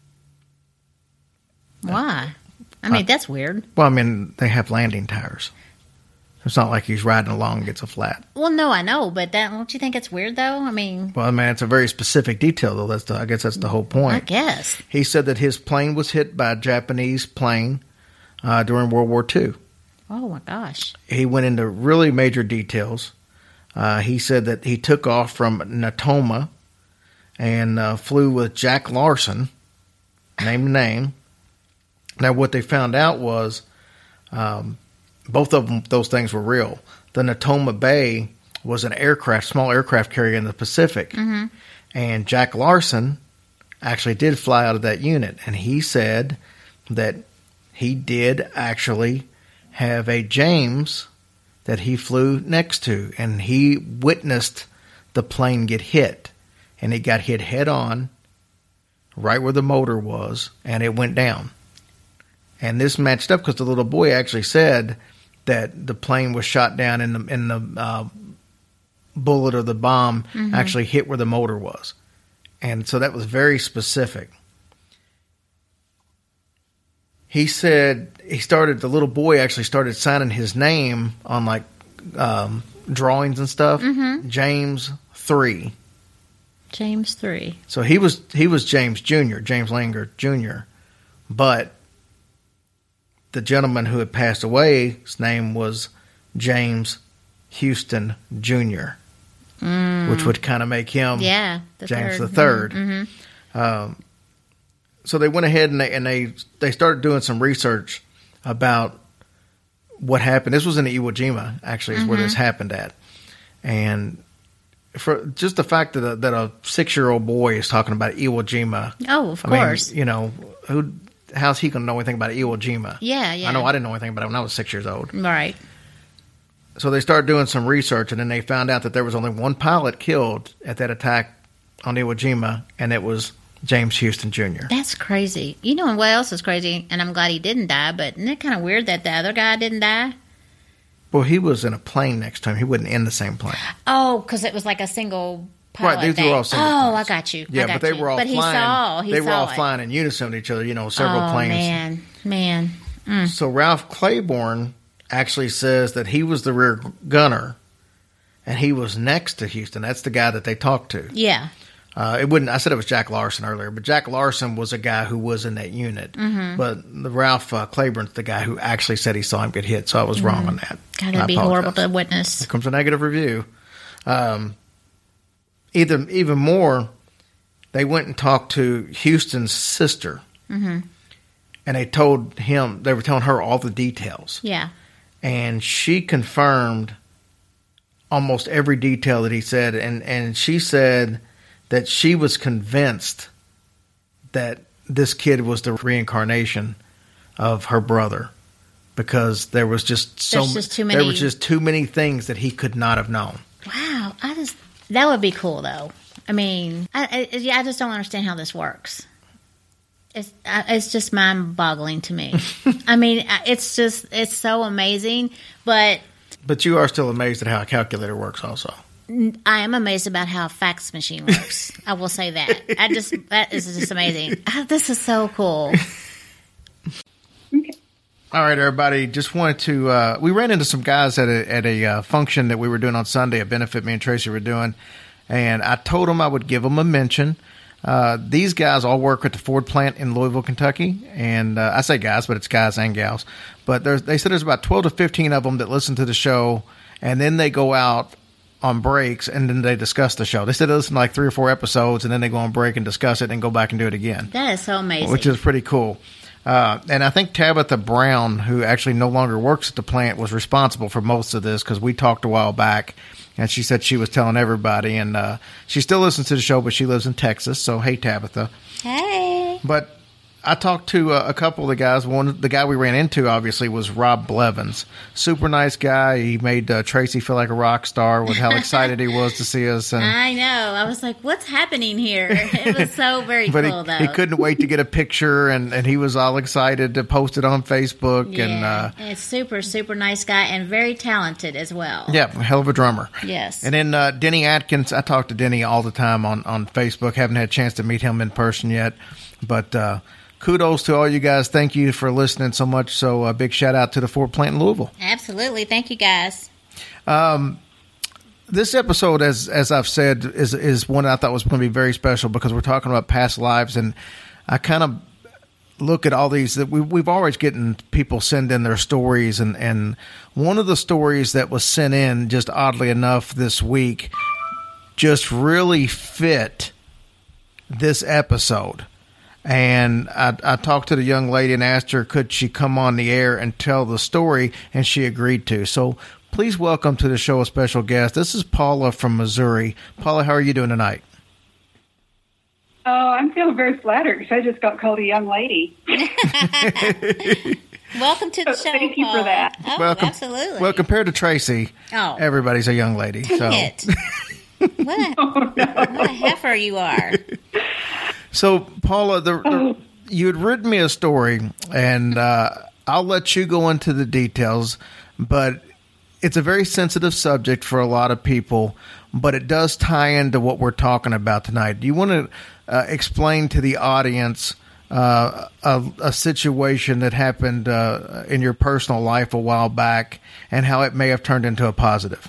Why? I mean, Uh, that's weird. Well, I mean, they have landing tires. It's not like he's riding along and gets a flat. Well, no, I know, but that, don't you think it's weird, though? I mean, Well, I mean, it's a very specific detail, though. That's the, I guess that's the whole I point. guess. He said that his plane was hit by a Japanese plane uh, during World War Two. Oh, my gosh. He went into really major details. Uh, he said that he took off from Natoma and uh, flew with Jack Larson, name to name. Now, what they found out was um, both of them, those things were real. The Natoma Bay was an aircraft, small aircraft carrier in the Pacific. Mm-hmm. And Jack Larson actually did fly out of that unit. And he said that he did actually have a James that he flew next to. And he witnessed the plane get hit. And it got hit head on, right where the motor was, and it went down. And this matched up because the little boy actually said that the plane was shot down and the, and the uh, bullet or the bomb mm-hmm. actually hit where the motor was. And so that was very specific. He said he started, the little boy actually started signing his name on like um, drawings and stuff. Mm-hmm. James three. James three. So he was he was James Junior, James Langer Junior But the gentleman who had passed away, his name was James Houston Junior, mm. which would kind of make him yeah, the James third. the third. Mm-hmm. Um, so they went ahead and they, and they they started doing some research about what happened. This was in Iwo Jima, actually, is mm-hmm. where this happened at. And for just the fact that a, that a six-year-old boy is talking about Iwo Jima. Oh, of I course. Mean, you know, who, how's he going to know anything about Iwo Jima? Yeah, yeah. I know I didn't know anything about it when I was six years old. Right. So they started doing some research, and then they found out that there was only one pilot killed at that attack on Iwo Jima, and it was James Houston Junior That's crazy. You know what else is crazy? And I'm glad he didn't die, but isn't it kind of weird that the other guy didn't die? Well, he was in a plane next to him. He wasn't in the same plane. Oh, because it was like a single pilot. Right, these were all single Oh, planes. I got you. Yeah, I got but they you. were all but flying. He saw, he they saw were all it. flying in unison with each other, you know, several oh, planes. man, man. Mm. So Ralph Claiborne actually says that he was the rear gunner, and he was next to Houston. That's the guy that they talked to. Yeah. Uh, it wouldn't. I said it was Jack Larson earlier, but Jack Larson was a guy who was in that unit. Mm-hmm. But the Ralph uh, Claiborne's the guy who actually said he saw him get hit, so I was mm-hmm. wrong on that. God, that'd be horrible to witness. Here comes a negative review. Um, either even more, they went and talked to Houston's sister, mm-hmm. and they told him they were telling her all the details. Yeah, and she confirmed almost every detail that he said, and and she said that she was convinced that this kid was the reincarnation of her brother, because there was just so There's just too many. there was just too many things that he could not have known. Wow, I just that would be cool though. I mean, I, I, I just don't understand how this works. It's it's just mind-boggling to me. I mean, it's just it's so amazing, but but you are still amazed at how a calculator works, also. I am amazed about how a fax machine works. I will say that. I just that is just amazing. Oh, this is so cool. Okay. All right, everybody. Just wanted to. Uh, we ran into some guys at a at a uh, function that we were doing on Sunday, a benefit me and Tracy were doing, and I told them I would give them a mention. Uh, these guys all work at the Ford plant in Louisville, Kentucky, and uh, I say guys, but it's guys and gals. But there's, they said there's about twelve to fifteen of them that listen to the show, and then they go out on breaks, and then they discuss the show. They said they listen to like three or four episodes, and then they go on break and discuss it and go back and do it again. That is so amazing. Which is pretty cool. Uh, and I think Tabitha Brown, who actually no longer works at the plant, was responsible for most of this, because we talked a while back, and she said she was telling everybody. And uh, she still listens to the show, but she lives in Texas. So, hey, Tabitha. Hey. But I talked to uh, a couple of the guys. One, the guy we ran into, obviously, was Rob Blevins. Super nice guy. He made uh, Tracy feel like a rock star with how excited he was to see us. And I know. I was like, what's happening here? It was so very but cool, he, though. he couldn't wait to get a picture, and, and he was all excited to post it on Facebook. Yeah. And uh, it's super, super nice guy and very talented as well. Yeah, hell of a drummer. Yes. And then uh, Denny Atkins, I talk to Denny all the time on, on Facebook. Haven't had a chance to meet him in person yet. But uh, kudos to all you guys. Thank you for listening so much. So a big shout out to the Ford plant in Louisville. Absolutely. Thank you, guys. Um, this episode, as as I've said, is is one I thought was going to be very special, because we're talking about past lives, and I kind of look at all these that we we've always getting people send in their stories, and and one of the stories that was sent in, just oddly enough this week, just really fit this episode. And I, I talked to the young lady and asked her, could she come on the air and tell the story, and she agreed to. So please welcome to the show a special guest. This is Paula from Missouri. Paula, how are you doing tonight? Oh, I'm feeling very flattered because I just got called a young lady. Welcome to the so show, Thank you Paula. for that. Oh, well, com- absolutely. Well, compared to Tracy, oh. everybody's a young lady. Dang so. it. What a, oh, no. what a heifer you are. So, Paula, the, the, you had written me a story, and uh, I'll let you go into the details, but it's a very sensitive subject for a lot of people, but it does tie into what we're talking about tonight. Do you want to uh, explain to the audience uh, a, a situation that happened uh, in your personal life a while back and how it may have turned into a positive?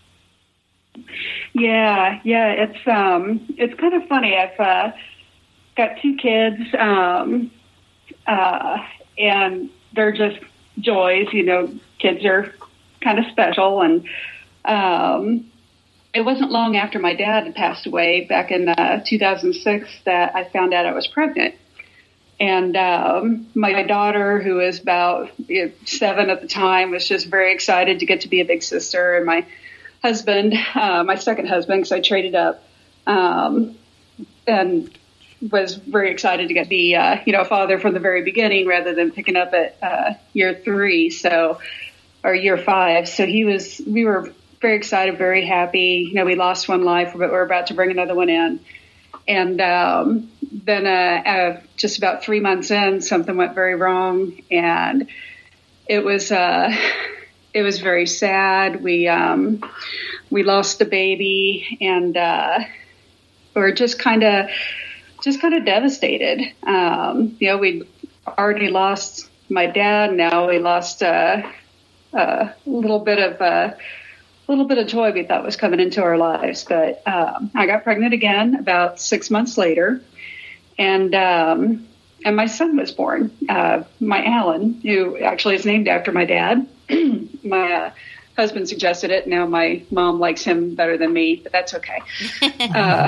Yeah, yeah, it's um, it's kind of funny. I've uh, got two kids, um, uh, and they're just joys. You know, kids are kind of special, and um, it wasn't long after my dad had passed away back in uh, two thousand six that I found out I was pregnant. And um, my daughter, who was about you know, seven at the time, was just very excited to get to be a big sister. And my husband, uh, my second husband, because I traded up, um, and was very excited to get be uh, you know a father from the very beginning rather than picking up at uh, year three, so or year five. So he was. We were very excited, very happy. You know, we lost one life, but we're about to bring another one in. And um, then uh, uh, just about three months in, something went very wrong, and it was uh, it was very sad. We um, we lost the baby, and uh, we were just kind of just kind of devastated. Um, you know, we already lost my dad. Now we lost uh, a little bit of a little bit of joy we thought was coming into our lives. But um, I got pregnant again about six months later, and um, and my son was born. Uh, my Alan, who actually is named after my dad. my uh, husband suggested it. Now my mom likes him better than me, but that's okay. uh,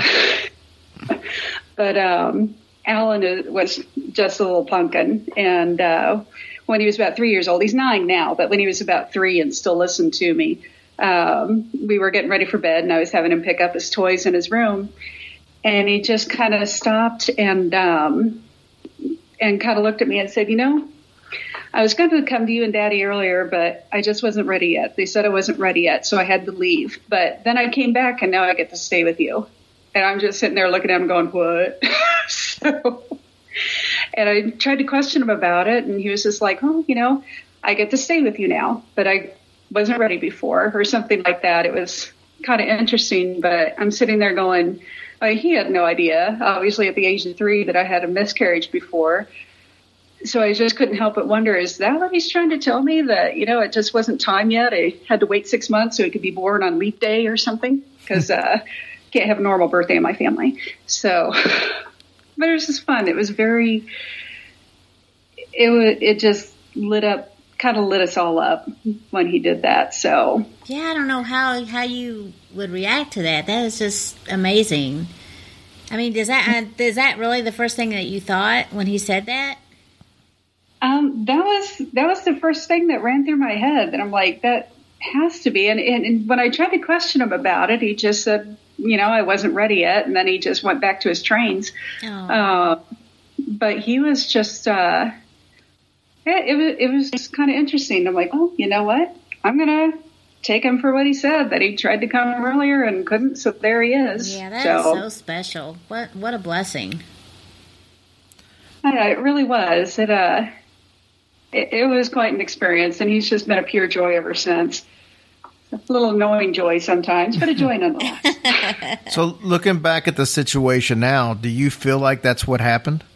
but um, Alan was just a little pumpkin, and uh, when he was about three years old, he's nine now, but when he was about three and still listened to me, um, we were getting ready for bed, and I was having him pick up his toys in his room, and he just kind of stopped and um, and kind of looked at me and said, you know, I was going to come to you and Daddy earlier, but I just wasn't ready yet. They said I wasn't ready yet, so I had to leave. But then I came back, and now I get to stay with you. And I'm just sitting there looking at him going, what? so, and I tried to question him about it, and he was just like, oh, you know, I get to stay with you now, but I wasn't ready before, or something like that. It was kind of interesting, but I'm sitting there going, I mean, he had no idea, obviously at the age of three, that I had a miscarriage before. So I just couldn't help but wonder, is that what he's trying to tell me, that, you know, it just wasn't time yet? I had to wait six months so he could be born on leap day or something, because uh, can't have a normal birthday in my family. So, but it was just fun. It was very, it was, it just lit up, kind of lit us all up when he did that. So yeah, I don't know how how you would react to that. That is just amazing. I mean, does that is that really the first thing that you thought when he said that? Um, that was that was the first thing that ran through my head. And I'm like, that has to be. And, and, and when I tried to question him about it, he just said, you know, I wasn't ready yet. And then he just went back to his trains. Oh. Uh, but he was just, uh, it, it was it was just kind of interesting. I'm like, oh, you know what? I'm gonna take him for what he said, that he tried to come earlier and couldn't. So there he is. Yeah, that so, is so special. What what a blessing. Yeah, it really was. It uh. It, it was quite an experience, and he's just been a pure joy ever since. A little annoying joy sometimes, but a joy nonetheless. So looking back at the situation now, do you feel like that's what happened?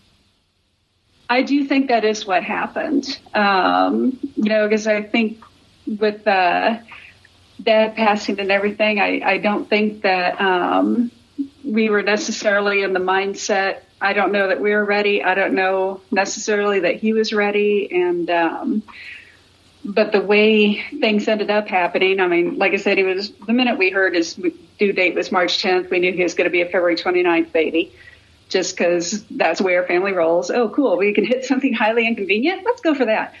I do think that is what happened. Um, you know, because I think with uh, Dad passing and everything, I, I don't think that um, we were necessarily in the mindset. I don't know that we were ready. I don't know necessarily that he was ready. And, um, but the way things ended up happening, I mean, like I said, he was, the minute we heard his due date was March tenth, we knew he was going to be a February twenty-ninth baby. just because that's the way our family rolls. Oh, cool. We can hit something highly inconvenient. Let's go for that.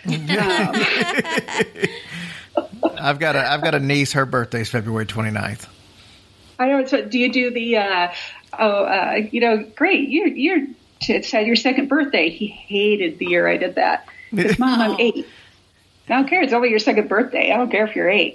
um, I've got a I've got a niece. Her birthday's February twenty-ninth. I know. So do you do the, uh, oh, uh, you know, great. You're, you're, it's had your second birthday. He hated the year I did that. Because, Mom, I'm eight. I don't care. It's only your second birthday. I don't care if you're eight.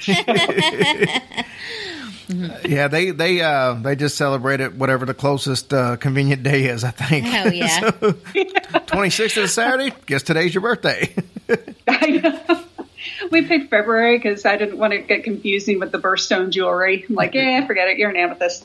Yeah, they they uh, they just celebrated whatever the closest uh, convenient day is, I think. Oh, yeah. So, twenty-sixth is Saturday. Guess today's your birthday. I know. We picked February because I didn't want to get confusing with the birthstone jewelry. I'm like, yeah, forget it. You're an amethyst.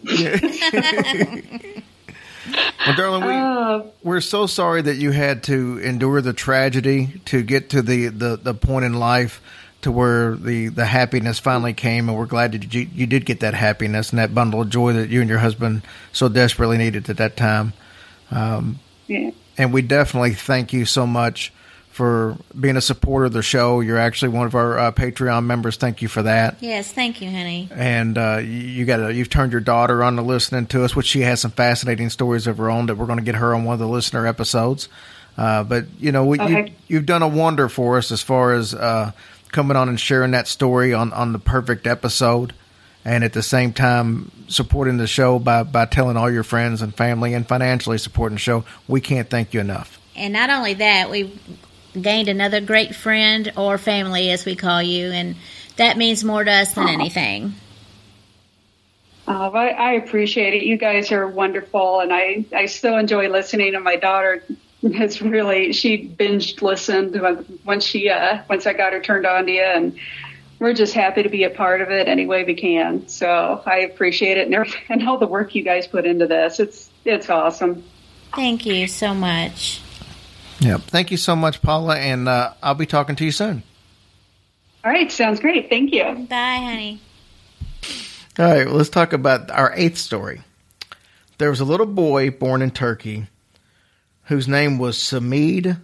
Well, darling, we, uh, we're so sorry that you had to endure the tragedy to get to the, the, the point in life to where the, the happiness finally came, and we're glad that you, you did get that happiness and that bundle of joy that you and your husband so desperately needed at that time. Um, yeah. And we definitely thank you so much for being a supporter of the show. You're actually one of our uh, Patreon members. Thank you for that. Yes, thank you, honey. And uh, you, you got a, you've turned your daughter on to listening to us, which she has some fascinating stories of her own that we're going to get her on one of the listener episodes. Uh, but you know, we, okay. you, you've done a wonder for us as far as uh, coming on and sharing that story on, on the perfect episode, and at the same time supporting the show by by telling all your friends and family and financially supporting the show. We can't thank you enough. And not only that, we gained another great friend or family, as we call you, and that means more to us than anything. Uh, I, I appreciate it. You guys are wonderful, and I, I still enjoy listening. And my daughter has really, she binged listened once she uh, once I got her turned on to you, and we're just happy to be a part of it any way we can. So I appreciate it, and, everything, and all the work you guys put into this. It's it's awesome. Thank you so much. Yeah, thank you so much, Paula, and uh, I'll be talking to you soon. All right, sounds great. Thank you. Bye, honey. All right, well, let's talk about our eighth story. There was a little boy born in Turkey whose name was Samid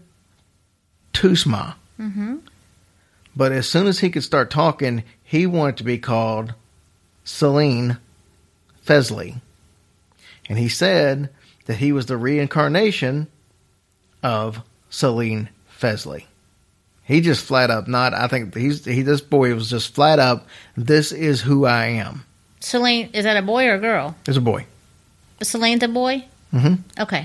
Tusma. Mm-hmm. But as soon as he could start talking, he wanted to be called Celine Fesley. And he said that he was the reincarnation of Celine Fesley. He just flat up not, I think he's, he, this boy was just flat up, this is who I am. Celine, is that a boy or a girl? It's a boy. Celine's a boy? Mm-hmm. Okay.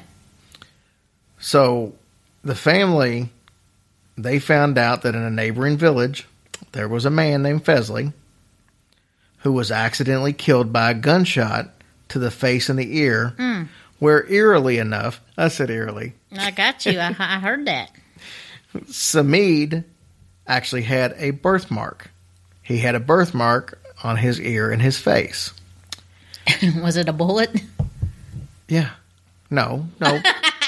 So the family, they found out that in a neighboring village, there was a man named Fesley who was accidentally killed by a gunshot to the face and the ear, Mm. where eerily enough, I said eerily. I got you. I, I heard that. Samid actually had a birthmark. He had a birthmark on his ear and his face. Was it a bullet? Yeah. No, no.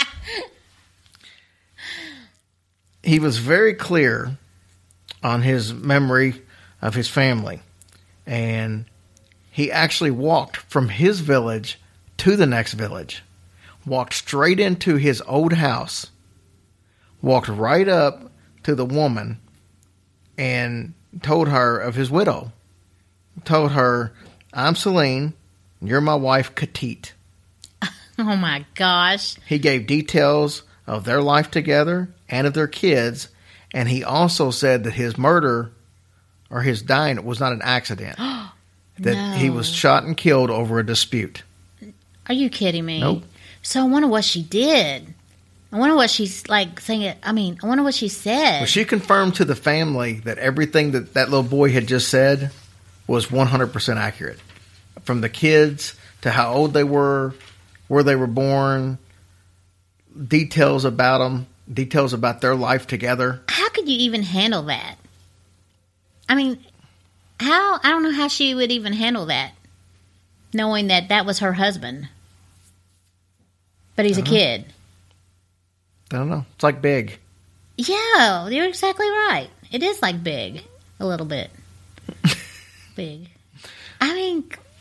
He was very clear on his memory of his family. And he actually walked from his village to the next village. Walked straight into his old house. Walked right up to the woman and told her of his widow. Told her, I'm Celine, you're my wife, Katit. Oh my gosh. He gave details of their life together and of their kids, and he also said that his murder or his dying was not an accident. that No. he was shot and killed over a dispute. Are you kidding me? Nope. So I wonder what she did. I wonder what she's like saying. I mean, I wonder what she said. Well, she confirmed to the family that everything that that little boy had just said was one hundred percent accurate. From the kids to how old they were, where they were born, details about them, details about their life together. How could you even handle that? I mean, how? I don't know how she would even handle that, knowing that that was her husband. But he's a Uh-huh. kid. I don't know. It's like Big. Yeah, you're exactly right. It is like Big. A little bit. Big. I mean,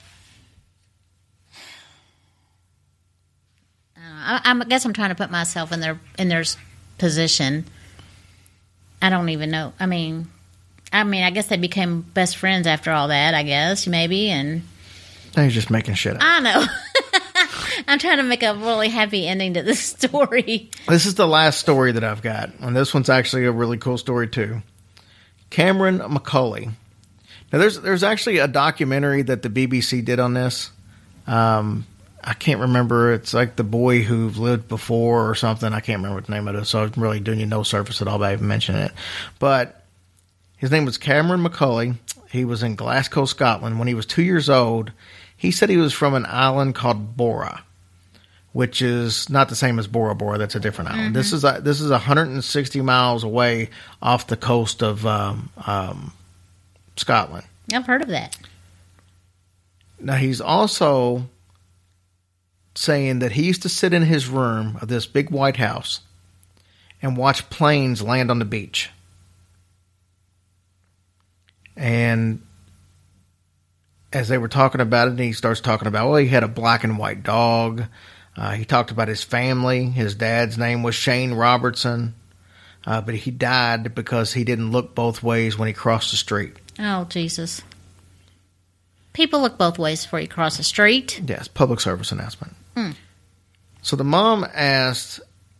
I, I guess I'm trying to put myself in their in their position. I don't even know. I mean, I mean, I guess they became best friends after all that. I guess maybe, and He's just making shit up. I know. I'm trying to make a really happy ending to this story. This is the last story that I've got, and this one's actually a really cool story too. Cameron McCauley. Now, there's there's actually a documentary that the B B C did on this. Um, I can't remember. It's like The Boy Who Lived Before or something. I can't remember what the name of it is, so I'm really doing you no service at all by even mentioning it. But his name was Cameron McCauley. He was in Glasgow, Scotland. When he was two years old, he said he was from an island called Bora, which is not the same as Bora Bora. That's a different island. Mm-hmm. This is a, this is one hundred sixty miles away off the coast of um, um, Scotland. I've heard of that. Now, he's also saying that he used to sit in his room of this big white house and watch planes land on the beach. And as they were talking about it, he starts talking about, well, he had a black and white dog. Uh, he talked about his family. His dad's name was Shane Robertson, uh, but he died because he didn't look both ways when he crossed the street. Oh, Jesus. People look both ways before you cross the street. Yes, public service announcement. Hmm. So the mom asked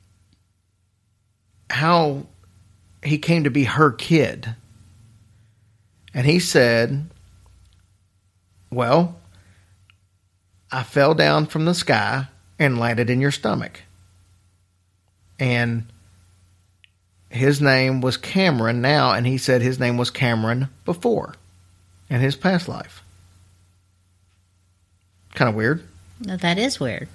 how he came to be her kid. And he said, well, I fell down from the sky and landed in your stomach. And his name was Cameron now, and he said his name was Cameron before in his past life. Kind of weird. That is weird.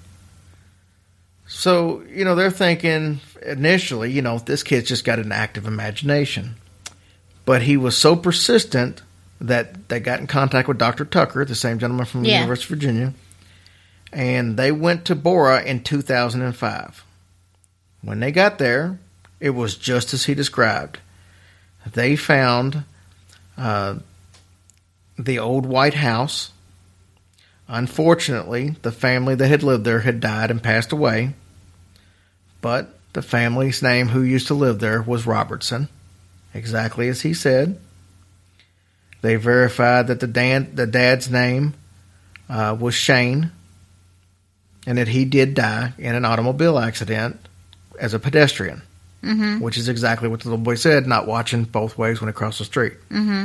So, you know, they're thinking initially, you know, this kid's just got an active imagination. But he was so persistent that they got in contact with Doctor Tucker, the same gentleman from the yeah. University of Virginia. And they went to Bora in two thousand five. When they got there, it was just as he described. They found uh, the old White House. Unfortunately, the family that had lived there had died and passed away. But the family's name who used to live there was Robertson, exactly as he said. They verified that the, dad, the dad's name uh, was Shane, and that he did die in an automobile accident as a pedestrian, mm-hmm. which is exactly what the little boy said, not watching both ways when he crossed the street. Mm-hmm.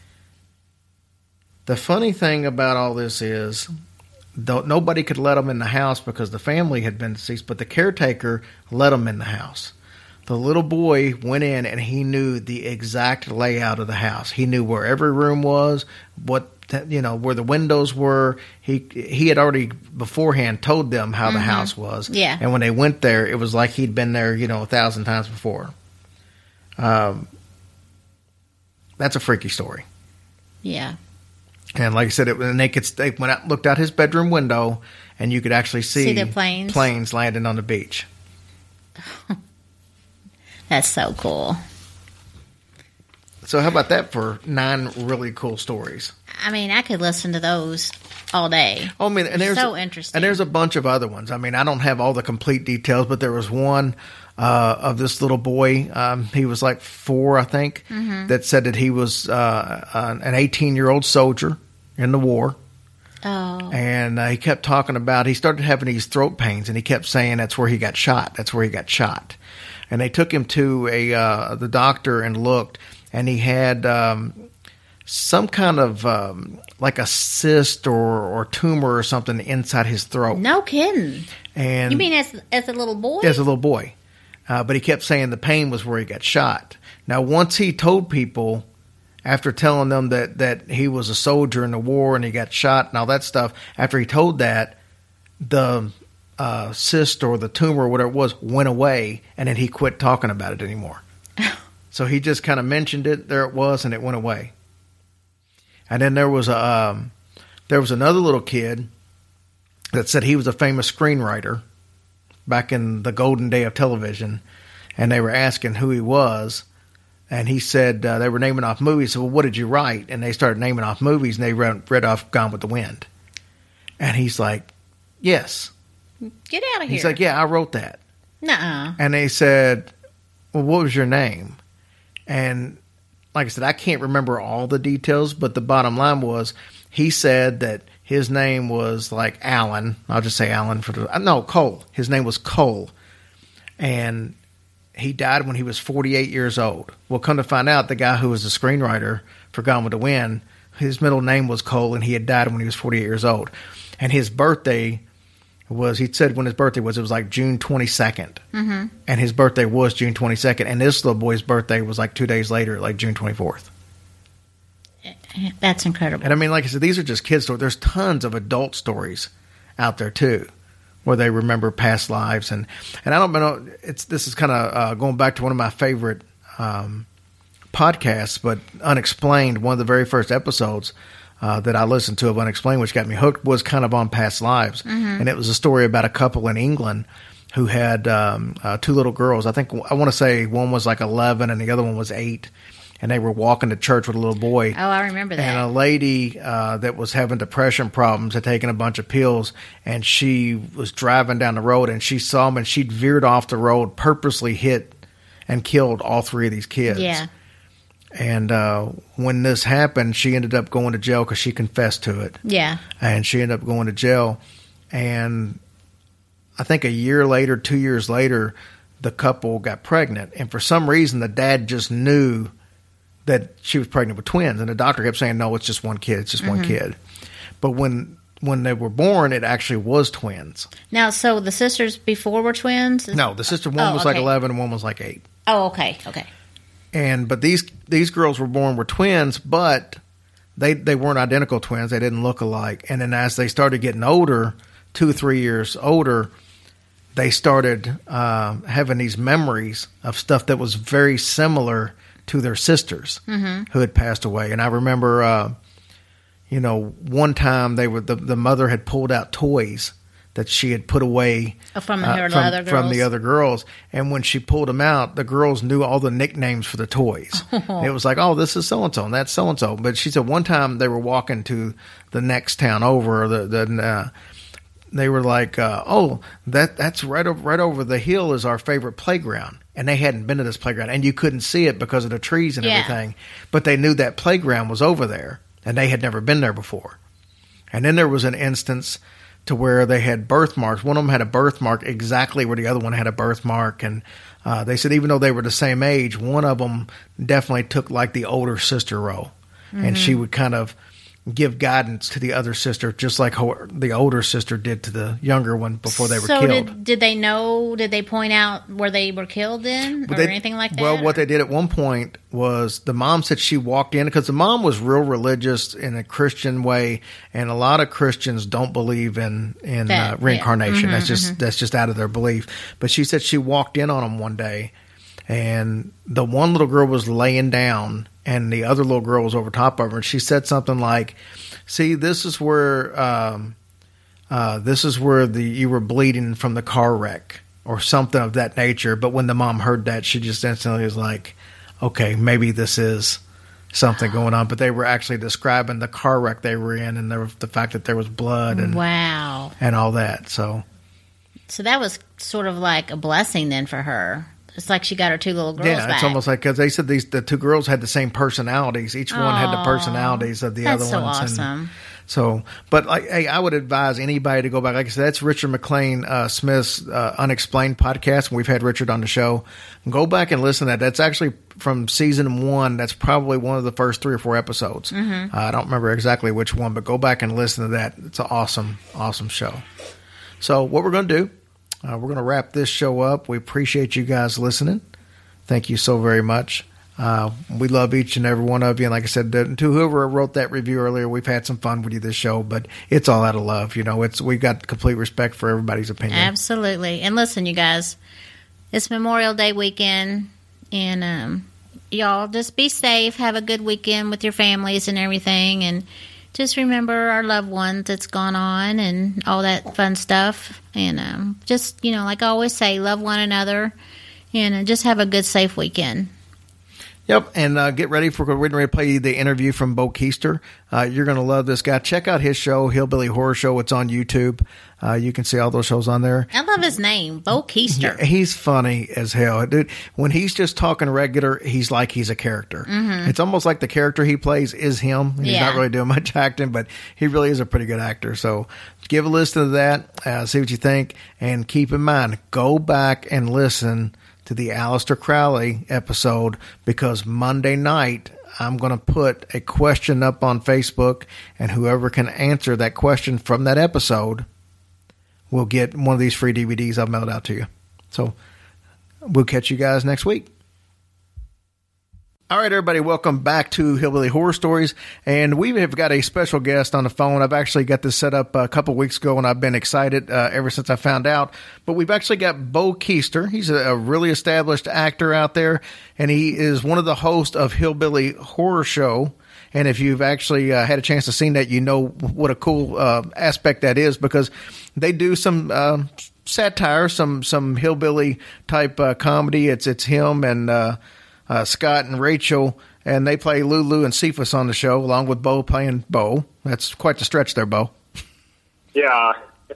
The funny thing about all this is nobody could let them in the house because the family had been deceased, but the caretaker let them in the house. The little boy went in and he knew the exact layout of the house. He knew where every room was, what you know, where the windows were. He he had already beforehand told them how mm-hmm. the house was. Yeah. And when they went there, it was like he'd been there, you know, a thousand times before. Um, that's a freaky story. Yeah. And like I said, it, and they could they went out, looked out his bedroom window, and you could actually see, see the planes. planes landing on the beach. That's so cool. So how about that for nine really cool stories? I mean, I could listen to those all day. Oh, I mean, and there's so a, interesting. And there's a bunch of other ones. I mean, I don't have all the complete details, but there was one uh, of this little boy. Um, he was like four, I think, mm-hmm. that said that he was uh, an eighteen-year-old soldier in the war. Oh. And uh, he kept talking about, he started having these throat pains, and he kept saying that's where he got shot. That's where he got shot. And they took him to a uh, the doctor and looked, and he had um, some kind of um, like a cyst or, or tumor or something inside his throat. No kidding. And you mean as as a little boy? As a little boy. Uh, but he kept saying the pain was where he got shot. Now, once he told people, after telling them that, that he was a soldier in the war and he got shot and all that stuff, after he told that, the uh, cyst or the tumor or whatever it was went away, and then he quit talking about it anymore. So he just kind of mentioned it. There it was, and it went away. And then there was a um, there was another little kid that said he was a famous screenwriter back in the golden day of television, and they were asking who he was, and he said uh, they were naming off movies. So, well, what did you write? And they started naming off movies, and they read, read off Gone with the Wind. And he's like, yes. Get out of here. He's like, yeah, I wrote that. Nuh-uh. And they said, well, what was your name? And like I said, I can't remember all the details, but the bottom line was he said that his name was like Alan. I'll just say Alan for the no Cole. His name was Cole, and he died when he was forty-eight years old. Well, come to find out, the guy who was the screenwriter for Gone with the Wind, his middle name was Cole, and he had died when he was forty-eight years old. And his birthday was, he said when his birthday was, it was like June twenty-second. Mm-hmm. And his birthday was June twenty-second. And this little boy's birthday was like two days later, like June twenty-fourth. That's incredible. And I mean, like I said, these are just kids' stories. There's tons of adult stories out there too, where they remember past lives. And, and I don't know, it's, this is kind of uh, going back to one of my favorite um, podcasts, but Unexplained, one of the very first episodes uh, that I listened to of Unexplained, which got me hooked, was kind of on past lives. Mm-hmm. And it was a story about a couple in England who had um, uh, two little girls. I think, I want to say one was like eleven and the other one was eight. And they were walking to church with a little boy. Oh, I remember that. And a lady uh, that was having depression problems had taken a bunch of pills, and she was driving down the road, and she saw him, and she'd veered off the road, purposely hit and killed all three of these kids. Yeah. And uh, when this happened, she ended up going to jail because she confessed to it. Yeah. And she ended up going to jail. And I think a year later, two years later, the couple got pregnant. And for some reason, the dad just knew that she was pregnant with twins, and the doctor kept saying, no, it's just one kid, it's just Mm-hmm. one kid. But when when they were born, it actually was twins. Now, so the sisters before were twins? No, the sister, one Oh, was like okay. eleven and one was like eight. Oh, okay, okay. And but these these girls were born were twins, but they they weren't identical twins. They didn't look alike. And then as they started getting older, two, three years older, they started uh, having these memories of stuff that was very similar to their sisters Mm-hmm. who had passed away. And I remember, uh, you know, one time they were the, the mother had pulled out toys that she had put away Oh, from the, uh, her from, other girls? from the other girls. And when she pulled them out, the girls knew all the nicknames for the toys. Oh. It was like, oh, this is so-and-so and that's so-and-so. But she said one time they were walking to the next town over, or the, the uh, they were like, uh, oh, that that's right over, right over the hill is our favorite playground. And they hadn't been to this playground, and you couldn't see it because of the trees and Yeah. everything. But they knew that playground was over there, and they had never been there before. And then there was an instance to where they had birthmarks. One of them had a birthmark exactly where the other one had a birthmark. And uh, they said even though they were the same age, one of them definitely took like the older sister role. Mm-hmm. And she would kind of give guidance to the other sister, just like her, the older sister did to the younger one before they were so killed. did did they know? Did they point out where they were killed then, or They- anything like that? Well, what or- they did at one point was the mom said she walked in because the mom was real religious in a Christian way, and a lot of Christians don't believe in in That, uh, reincarnation. yeah. That's Mhm, just mhm. that's just out of their belief. But she said she walked in on them one day, and the one little girl was laying down, and the other little girl was over top of her, and she said something like, "See, this is where." Um, Uh, this is where the you were bleeding from the car wreck or something of that nature. But when the mom heard that, she just instantly was like, okay, maybe this is something going on. But they were actually describing the car wreck they were in, and the, the fact that there was blood and Wow. and all that. So So that was sort of like a blessing then for her. It's like she got her two little girls yeah, back. it's almost like because they said these the two girls had the same personalities. Each one had the Aw, personalities of the that's other so ones. And awesome. so, but like, hey, I would advise anybody to go back. Like I said, that's Richard McLean uh, Smith's uh, Unexplained podcast. And we've had Richard on the show. Go back and listen to that. That's actually from season one. That's probably one of the first three or four episodes. Mhm. Uh, I don't remember exactly which one, but go back and listen to that. It's an awesome, awesome show. So, what we're going to do, uh, we're going to wrap this show up. We appreciate you guys listening. Thank you so very much. Uh, we love each and every one of you. And like I said, to whoever wrote that review earlier, we've had some fun with you this show, but it's all out of love. You know, it's, we've got complete respect for everybody's opinion. Absolutely. And listen, you guys, it's Memorial Day weekend, and um, y'all just be safe. Have a good weekend with your families and everything. And just remember our loved ones that's gone on and all that fun stuff. And um, just, you know, like I always say, love one another, and uh, just have a good, safe weekend. Yep, and uh, get ready for we're ready to play the interview from Bo Keister. Uh, you're going to love this guy. Check out his show, Hillbilly Horror Show. It's on YouTube. Uh, you can see all those shows on there. I love his name, Bo Keister. Yeah, he's funny as hell, dude. When he's just talking regular, he's like he's a character. Mm-hmm. It's almost like the character he plays is him. He's Yeah. not really doing much acting, but he really is a pretty good actor. So give a listen to that, uh, see what you think, and keep in mind, go back and listen to the Aleister Crowley episode, because Monday night I'm going to put a question up on Facebook, and whoever can answer that question from that episode will get one of these free D V Ds I've mailed out to you. So we'll catch you guys next week. All right, everybody, welcome back to Hillbilly Horror Stories, and we have got a special guest on the phone. I've actually got this set up a couple weeks ago, and I've been excited uh, ever since I found out. But we've actually got Bo Keister. He's a, a really established actor out there, and he is one of the hosts of Hillbilly Horror Show. And if you've actually uh, had a chance to see that, you know what a cool uh, aspect that is, because they do some uh, satire, some some hillbilly type uh, comedy. It's it's him and uh, Uh, Scott and Rachel, and they play Lulu and Cephas on the show, along with Bo playing Bo. That's quite the stretch there, Bo. Yeah.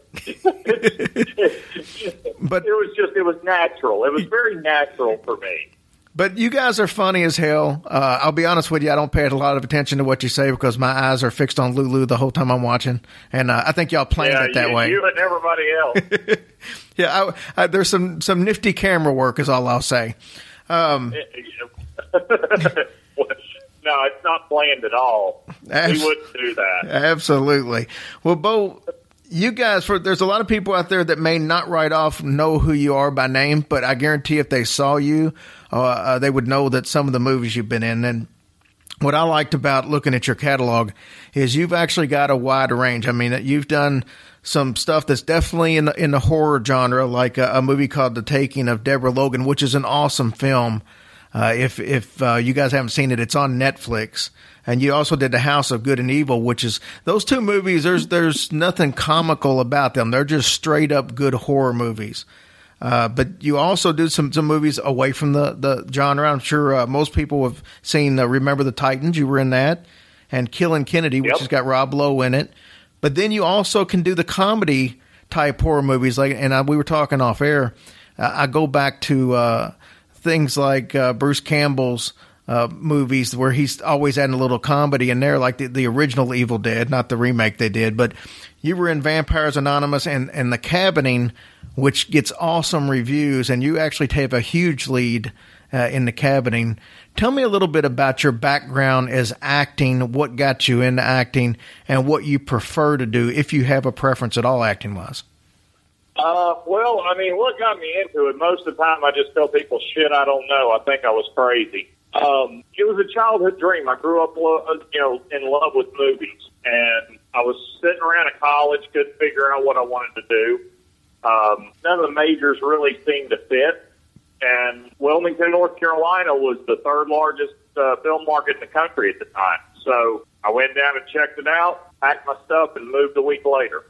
But it was just, it was natural. It was very natural for me. But you guys are funny as hell. Uh, I'll be honest with you, I don't pay a lot of attention to what you say because my eyes are fixed on Lulu the whole time I'm watching, and uh, I think y'all planned yeah, it that you, way. You and everybody else. yeah, I, I, there's some, some nifty camera work is all I'll say. Um, no, it's not planned at all. Abs- we wouldn't do that. Absolutely. Well, Bo, you guys, for there's a lot of people out there that may not right off know who you are by name, but I guarantee if they saw you, uh, uh, they would know that some of the movies you've been in. And what I liked about looking at your catalog is you've actually got a wide range. I mean, you've done some stuff that's definitely in the, in the horror genre, like a, a movie called The Taking of Deborah Logan, which is an awesome film. Uh, if if uh, you guys haven't seen it, it's on Netflix. And you also did The House of Good and Evil, which is those two movies. There's there's nothing comical about them. They're just straight up good horror movies. Uh, but you also did some, some movies away from the, the genre. I'm sure uh, most people have seen uh, Remember the Titans. You were in that. And Killing Kennedy, which Yep. has got Rob Lowe in it. But then you also can do the comedy type horror movies. Like, and I, we were talking off air. Uh, I go back to uh, things like uh, Bruce Campbell's uh, movies where he's always adding a little comedy in there, like the, the original Evil Dead, not the remake they did. But you were in Vampires Anonymous and, and The Cabining, which gets awesome reviews, and you actually take a huge lead uh, in The Cabining. Tell me a little bit about your background as acting, what got you into acting, and what you prefer to do, if you have a preference at all acting-wise. Uh, well, I mean, what got me into it, most of the time I just tell people, shit, I don't know. I think I was crazy. Um, it was a childhood dream. I grew up, you know, in love with movies, and I was sitting around at college, couldn't figure out what I wanted to do. Um, none of the majors really seemed to fit. And Wilmington, North Carolina was the third largest uh, film market in the country at the time. So I went down and checked it out, packed my stuff, and moved a week later.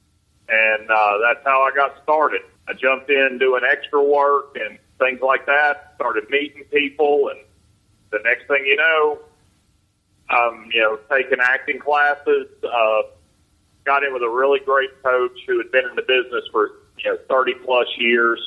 And uh, that's how I got started. I jumped in doing extra work and things like that, started meeting people, and the next thing you know, um, you know, taking acting classes, uh, got in with a really great coach who had been in the business for, you know, thirty plus years,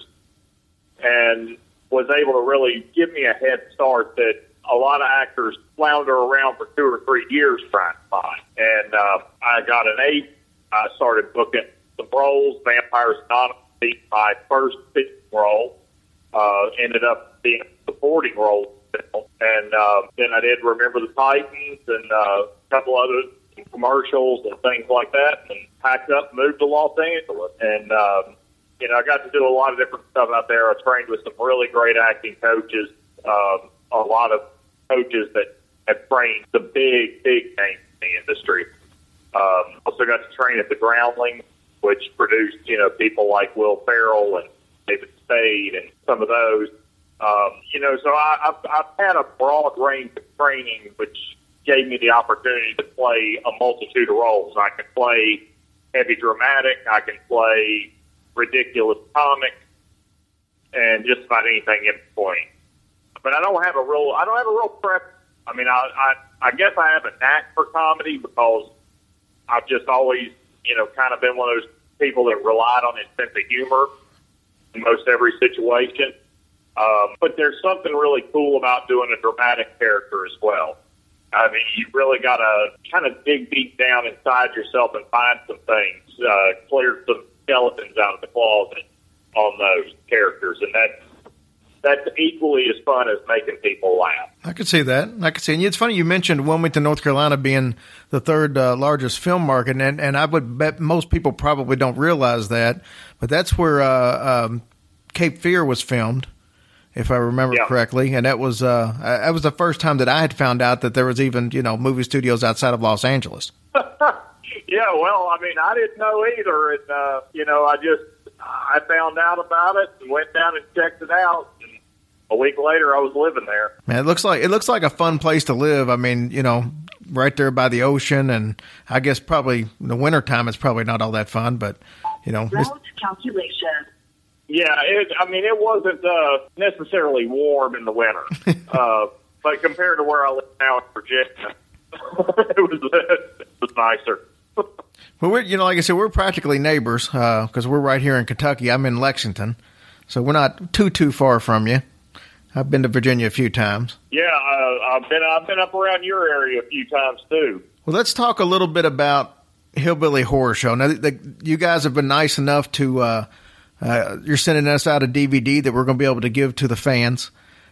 and was able to really give me a head start that a lot of actors flounder around for two or three years trying to find. And uh, I got an eight. I started booking some roles. Vampires Anonymous being my first big role. Uh, ended up being a supporting role. And uh, then I did Remember the Titans and uh, a couple other commercials and things like that, and packed up and moved to Los Angeles. And, um, you know, I got to do a lot of different stuff out there. I trained with some really great acting coaches, um, a lot of coaches that have trained the big, big names in the industry. Um, also got to train at the Groundling, which produced, you know, people like Will Ferrell and David Spade and some of those. Um, you know, so I, I've, I've had a broad range of training, which gave me the opportunity to play a multitude of roles. I can play heavy dramatic, I can play ridiculous comic, and just about anything in between. but I don't have a real, I don't have a real prep. I mean, I, I, I guess I have a knack for comedy because I've just always, you know, kind of been one of those people that relied on his sense of humor in most every situation. Um, but there's something really cool about doing a dramatic character as well. I mean, you really got to kind of dig deep down inside yourself and find some things, uh, clear some skeletons out of the closet on those characters, and that's that's equally as fun as making people laugh. I could see that. I could see. And it's funny you mentioned Wilmington, North Carolina, being the third uh, largest film market, and and I would bet most people probably don't realize that, but that's where uh, um, Cape Fear was filmed, if I remember yeah. correctly, and that was uh, that was the first time that I had found out that there was even you know movie studios outside of Los Angeles. Yeah, well, I mean, I didn't know either, and uh, you know, I just I found out about it and went down and checked it out. And a week later, I was living there. Man, it looks like it looks like a fun place to live. I mean, you know, right there by the ocean, and I guess probably in the wintertime it's probably not all that fun, but you know, route calculation. Yeah, it, I mean, it wasn't uh, necessarily warm in the winter, uh, but compared to where I live now in Virginia, it was it was nicer. Well, we're, you know, like I said, we're practically neighbors because uh, we're right here in Kentucky. I'm in Lexington, so we're not too too far from you. I've been to Virginia a few times. Yeah, uh, I've been I've been up around your area a few times too. Well, let's talk a little bit about Hillbilly Horror Show. Now, the, the, you guys have been nice enough to uh, uh, you're sending us out a D V D that we're going to be able to give to the fans.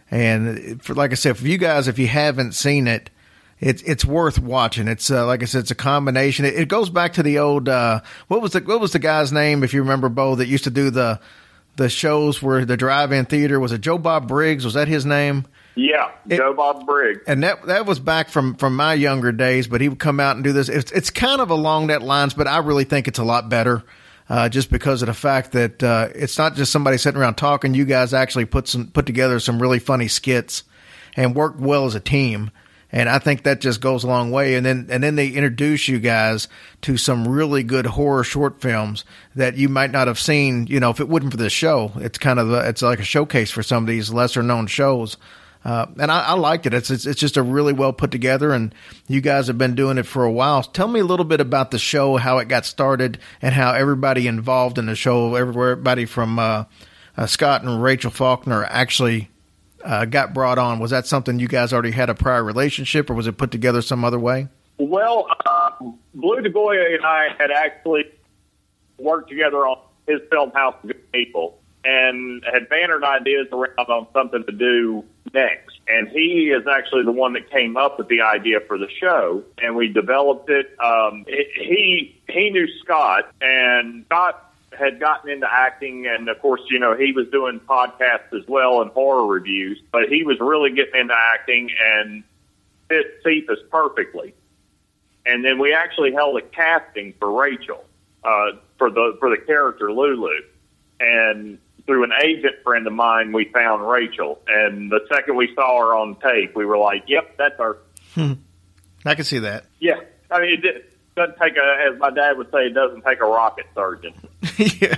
And for, like I said, for you guys, if you haven't seen it, it's it's worth watching. It's uh, like I said, it's a combination. It, it goes back to the old uh, what was the what was the guy's name, if you remember, Bo, that used to do the the shows where the drive-in theater, was it Joe Bob Briggs? Was that his name? Yeah, it, Joe Bob Briggs. And that that was back from, from my younger days, but he would come out and do this. It's, it's kind of along that lines, but I really think it's a lot better uh, just because of the fact that uh, it's not just somebody sitting around talking. You guys actually put some put together some really funny skits and worked well as a team. And I think that just goes a long way. And then and then they introduce you guys to some really good horror short films that you might not have seen, you know, if it wasn't for this show. It's kind of a, it's like a showcase for some of these lesser known shows. Uh, and I, I liked it. It's, it's it's just a really well put together, and you guys have been doing it for a while. Tell me a little bit about the show, how it got started, and how everybody involved in the show, everybody from uh, uh, Scott and Rachel Faulkner actually Uh, got brought on. Was that something you guys already had a prior relationship, or was it put together some other way? Well, uh, Blue DeGoya and I had actually worked together on his film House of Good People and had bannered ideas around on something to do next. And he is actually the one that came up with the idea for the show, and we developed it. Um, it he he knew Scott, and Scott had gotten into acting, and of course, you know, he was doing podcasts as well and horror reviews, but he was really getting into acting and fit Cephas perfectly. And then we actually held a casting for Rachel, uh, for the, for the character Lulu. And through an agent friend of mine, we found Rachel. And the second we saw her on tape, we were like, yep, that's her. Hmm. I can see that. Yeah. I mean, it did. Doesn't take a, as my dad would say, it doesn't take a rocket surgeon. Yeah.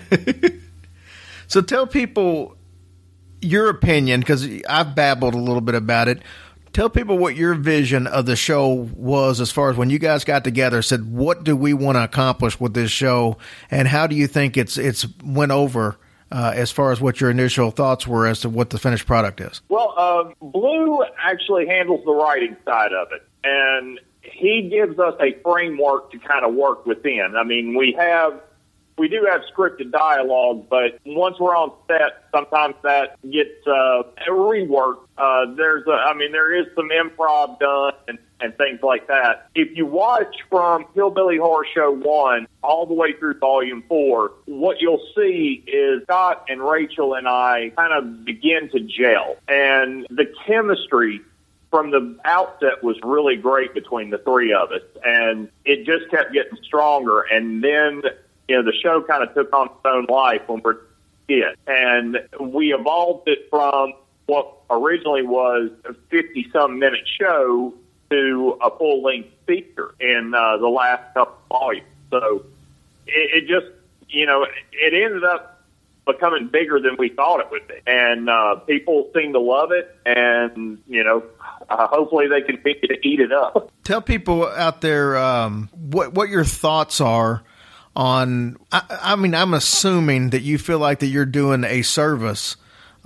So tell people your opinion, because I've babbled a little bit about it. Tell people what your vision of the show was as far as when you guys got together, said, what do we want to accomplish with this show, and how do you think it's it's went over uh, as far as what your initial thoughts were as to what the finished product is? Well, uh, Blue actually handles the writing side of it, and he gives us a framework to kind of work within. I mean, we have, we do have scripted dialogue, but once we're on set, sometimes that gets uh, reworked. Uh, there's, a, I mean, there is some improv done and, and things like that. If you watch from Hillbilly Horror Show one all the way through Volume four, what you'll see is Scott and Rachel and I kind of begin to gel, and the chemistry from the outset was really great between the three of us, and it just kept getting stronger. And then, you know, the show kind of took on its own life when we're it, and we evolved it from what originally was a fifty-some minute show to a full-length feature in uh, the last couple of volumes. So it, it just, you know, it ended up becoming bigger than we thought it would be. And uh, people seem to love it, and, you know, uh, hopefully they continue to eat it up. Tell people out there um, what what your thoughts are on, I, I mean, I'm assuming that you feel like that you're doing a service,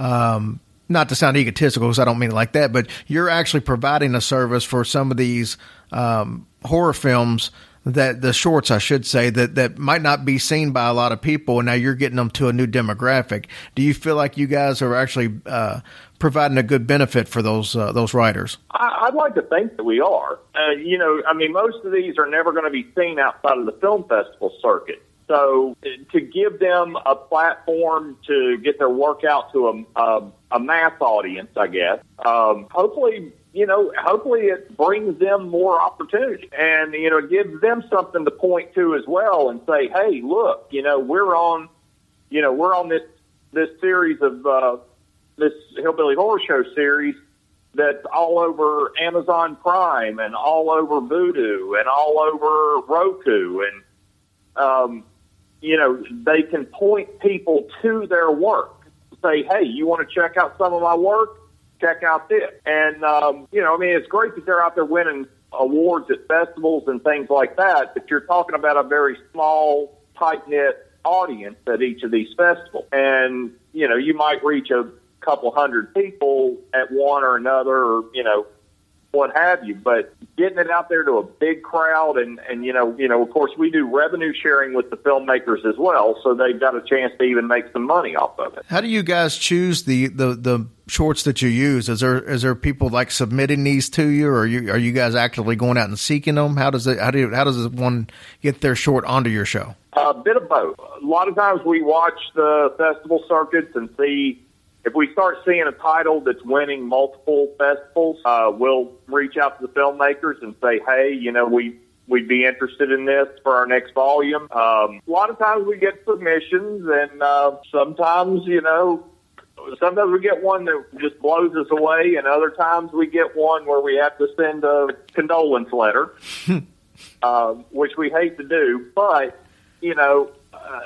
um, not to sound egotistical because I don't mean it like that, but you're actually providing a service for some of these um, horror films that the shorts, I should say, that, that might not be seen by a lot of people, and now you're getting them to a new demographic. Do you feel like you guys are actually uh, providing a good benefit for those uh, those writers? I, I'd like to think that we are. Uh, you know, I mean, most of these are never going to be seen outside of the film festival circuit. So to give them a platform to get their work out to a, a, a mass audience, I guess, um, hopefully, you know, hopefully it brings them more opportunity, and, you know, it gives them something to point to as well and say, hey, look, you know, we're on, you know, we're on this, this series of, uh, this Hillbilly Horror Show series that's all over Amazon Prime and all over Vudu and all over Roku. And, um, you know, they can point people to their work, say, hey, you want to check out some of my work? Check out this. And, um, you know, I mean, it's great that they're out there winning awards at festivals and things like that, but you're talking about a very small, tight-knit audience at each of these festivals. And, you know, you might reach a couple hundred people at one or another, or, you know, what have you, but getting it out there to a big crowd, and, and you know, you know, of course, we do revenue sharing with the filmmakers as well, so they've got a chance to even make some money off of it. How do you guys choose the, the, the shorts that you use? Is there is there people like submitting these to you, or are you are you guys actively going out and seeking them? How does it how do how does one get their short onto your show? A bit of both. A lot of times we watch the festival circuits and see. If we start seeing a title that's winning multiple festivals, uh, we'll reach out to the filmmakers and say, hey, you know, we, we'd be interested in this for our next volume. Um, a lot of times we get submissions, and uh, sometimes, you know, sometimes we get one that just blows us away, and other times we get one where we have to send a condolence letter, uh, which we hate to do. But, you know, uh,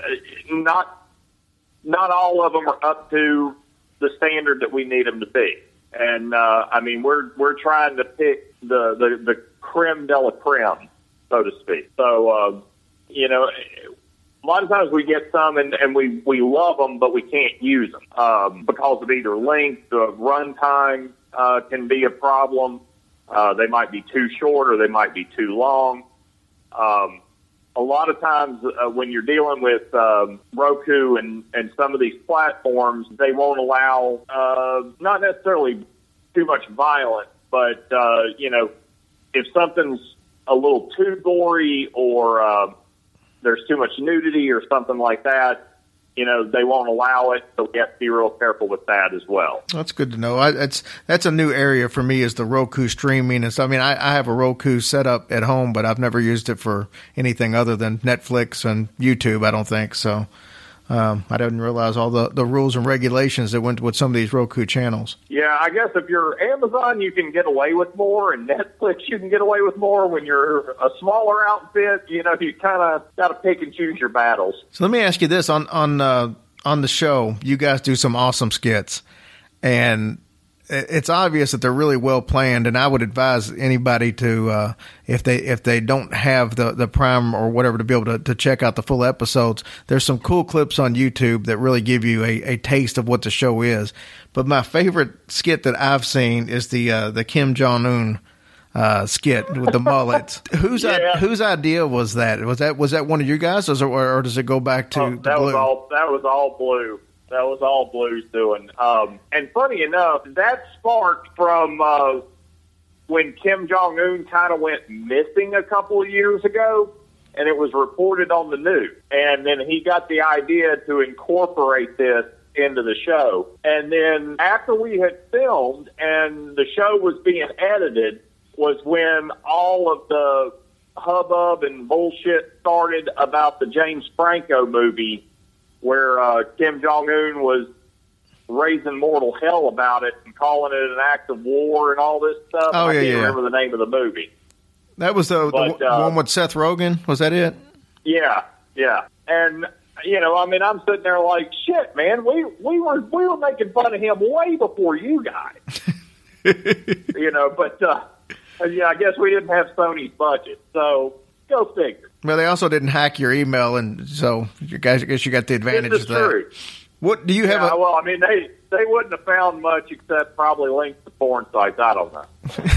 not not all of them are up to the standard that we need them to be. And, uh, I mean, we're, we're trying to pick the, the, the creme de la creme, so to speak. So, uh, you know, a lot of times we get some and, and we, we love them, but we can't use them, um, because of either length, the runtime, uh, can be a problem. Uh, they might be too short or they might be too long. Um, A lot of times uh, when you're dealing with um, Roku and, and some of these platforms, they won't allow uh, not necessarily too much violence, but, uh, you know, if something's a little too gory or uh, there's too much nudity or something like that, you know, they won't allow it, so we have to be real careful with that as well. That's good to know. I, that's that's a new area for me, is the Roku streaming. And so, I mean, I, I have a Roku set up at home, but I've never used it for anything other than Netflix and YouTube, I don't think. So um, I didn't realize all the, the rules and regulations that went with some of these Roku channels. Yeah, I guess if you're Amazon, you can get away with more, and Netflix, you can get away with more. When you're a smaller outfit, you know, you kind of got to pick and choose your battles. So let me ask you this. On, on, uh, on the show, you guys do some awesome skits, and it's obvious that they're really well planned, and I would advise anybody to, uh, if they if they don't have the, the Prime or whatever, to be able to, to check out the full episodes. There's some cool clips on YouTube that really give you a, a taste of what the show is. But my favorite skit that I've seen is the uh, the Kim Jong-un uh, skit with the mullets. whose yeah. I, whose idea was that? Was that was that one of you guys, or, or does it go back to oh, that Blue? was all that was all Blue. That was all Blue's doing. Um, and funny enough, that sparked from uh, when Kim Jong-un kind of went missing a couple of years ago, and it was reported on the news. And then he got the idea to incorporate this into the show. And then after we had filmed and the show was being edited was when all of the hubbub and bullshit started about the James Franco movie, where uh, Kim Jong-un was raising mortal hell about it and calling it an act of war and all this stuff. Oh, I yeah, can't yeah. remember the name of the movie. That was the, but, the uh, one with Seth Rogen? Was that it? Yeah, yeah. And you know, I mean, I'm sitting there like, shit, man, we, we were we were making fun of him way before you guys. You know, but, uh, yeah, I guess we didn't have Sony's budget, so go figure. Well, they also didn't hack your email, and so you guys, I guess you got the advantage This of is that. true. What do you have? Yeah, a, well, I mean, they, they wouldn't have found much except probably links to porn sites. I don't know.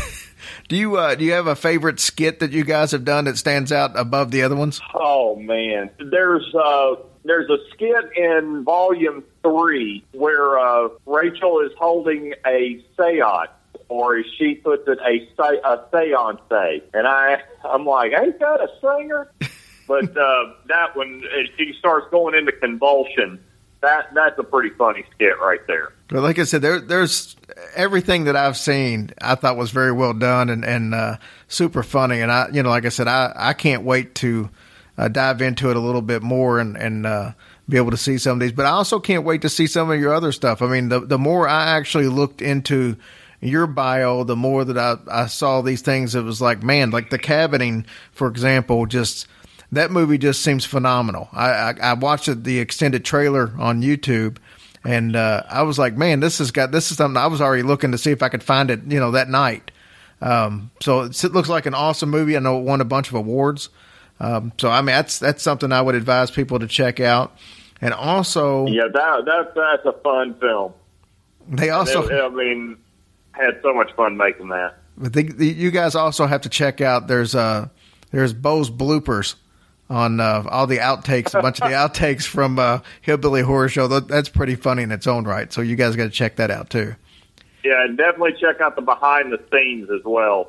do you uh, do you have a favorite skit that you guys have done that stands out above the other ones? Oh, man. There's uh, there's a skit in volume three where uh, Rachel is holding a seance, or as she puts it, a, se- a seance. And I, I'm like, ain't that a singer? But uh, that one, she starts going into convulsion. That That's a pretty funny skit right there. But like I said, there, there's everything that I've seen I thought was very well done and, and uh, super funny. And, I, you know, like I said, I, I can't wait to uh, dive into it a little bit more and, and uh, be able to see some of these. But I also can't wait to see some of your other stuff. I mean, the, the more I actually looked into your bio, the more that I, I saw these things, it was like, man, like The Cabining, for example, just that movie just seems phenomenal. I, I, I watched it, the extended trailer on YouTube, and uh, I was like, man, this has got this is something I was already looking to see if I could find it, you know, that night. Um, so it's, it looks like an awesome movie. I know it won a bunch of awards. Um, so I mean, that's that's something I would advise people to check out. And also, yeah, that that that's a fun film. They also, they, I mean, had so much fun making that. But the, the, you guys also have to check out. There's uh there's Bo's bloopers on uh, all the outtakes, a bunch of the outtakes from uh, Hillbilly Horror Show. That's pretty funny in its own right. So you guys got to check that out too. Yeah, and definitely check out the behind the scenes as well.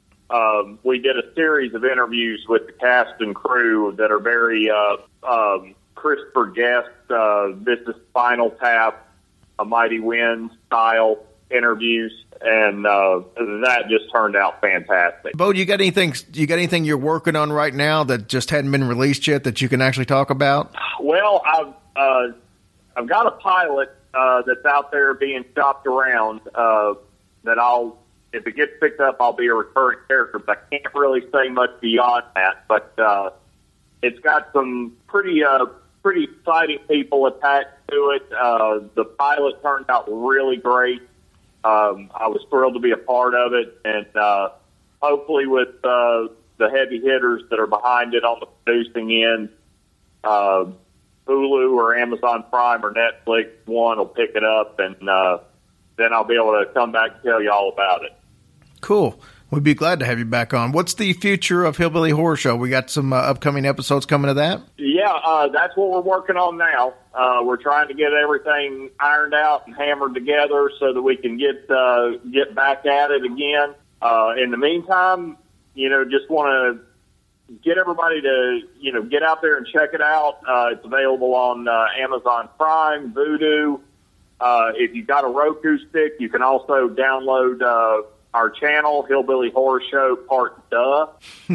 Um, we did a series of interviews with the cast and crew that are very uh, um, Christopher Guest, uh, This is Spinal Tap, A Mighty Wind style interviews, and uh, that just turned out fantastic. Bo, do you got anything? You got anything you're working on right now that just hadn't been released yet that you can actually talk about? Well, I've uh, I've got a pilot uh, that's out there being shopped around uh, that I'll, if it gets picked up, I'll be a recurring character. But I can't really say much beyond that. But uh, it's got some pretty uh, pretty exciting people attached to it. Uh, the pilot turned out really great. Um, I was thrilled to be a part of it, and uh, hopefully with uh, the heavy hitters that are behind it on the producing end, uh, Hulu or Amazon Prime or Netflix, one will pick it up, and uh, then I'll be able to come back and tell you all about it. Cool. We'd be glad to have you back on. What's the future of Hillbilly Horror Show? We got some uh, upcoming episodes coming to that? Yeah, uh, that's what we're working on now. Uh, we're trying to get everything ironed out and hammered together so that we can get uh, get back at it again. Uh, in the meantime, you know, just want to get everybody to, you know, get out there and check it out. Uh, it's available on uh, Amazon Prime, Vudu. Uh, if you've got a Roku stick, you can also download uh, our channel, Hillbilly Horror Show Part Duh.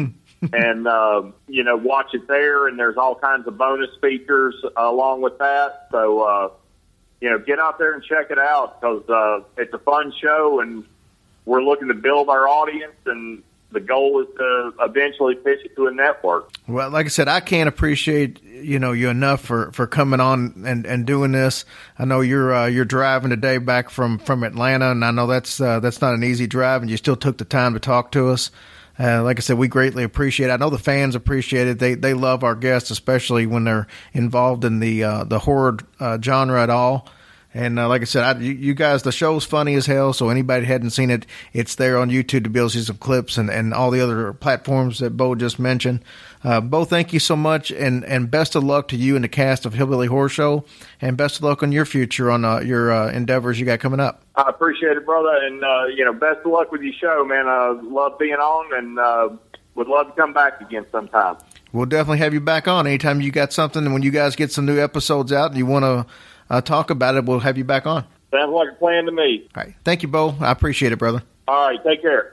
And, um, you know, watch it there, and there's all kinds of bonus features uh, along with that. So, uh, you know, get out there and check it out because uh, it's a fun show, and we're looking to build our audience, and the goal is to eventually pitch it to a network. Well, like I said, I can't appreciate, you know, you enough for, for coming on and, and doing this. I know you're uh, you're driving today back from, from Atlanta, and I know that's uh, that's not an easy drive, and you still took the time to talk to us. Uh, like I said, we greatly appreciate it. I know the fans appreciate it. They they love our guests, especially when they're involved in the uh, the horror uh, genre at all. And uh, like I said, I, you, you guys, the show's funny as hell, so anybody who hadn't seen it, it's there on YouTube to be able to see some clips and, and all the other platforms that Bo just mentioned. Uh, Bo, thank you so much, and, and best of luck to you and the cast of Hillbilly Horror Show, and best of luck on your future on uh, your uh, endeavors you got coming up. I appreciate it, brother, and, uh, you know, best of luck with your show, man. I love being on, and uh, would love to come back again sometime. We'll definitely have you back on anytime you got something, and when you guys get some new episodes out and you want to uh, talk about it, we'll have you back on. Sounds like a plan to me. All right. Thank you, Bo. I appreciate it, brother. All right. Take care.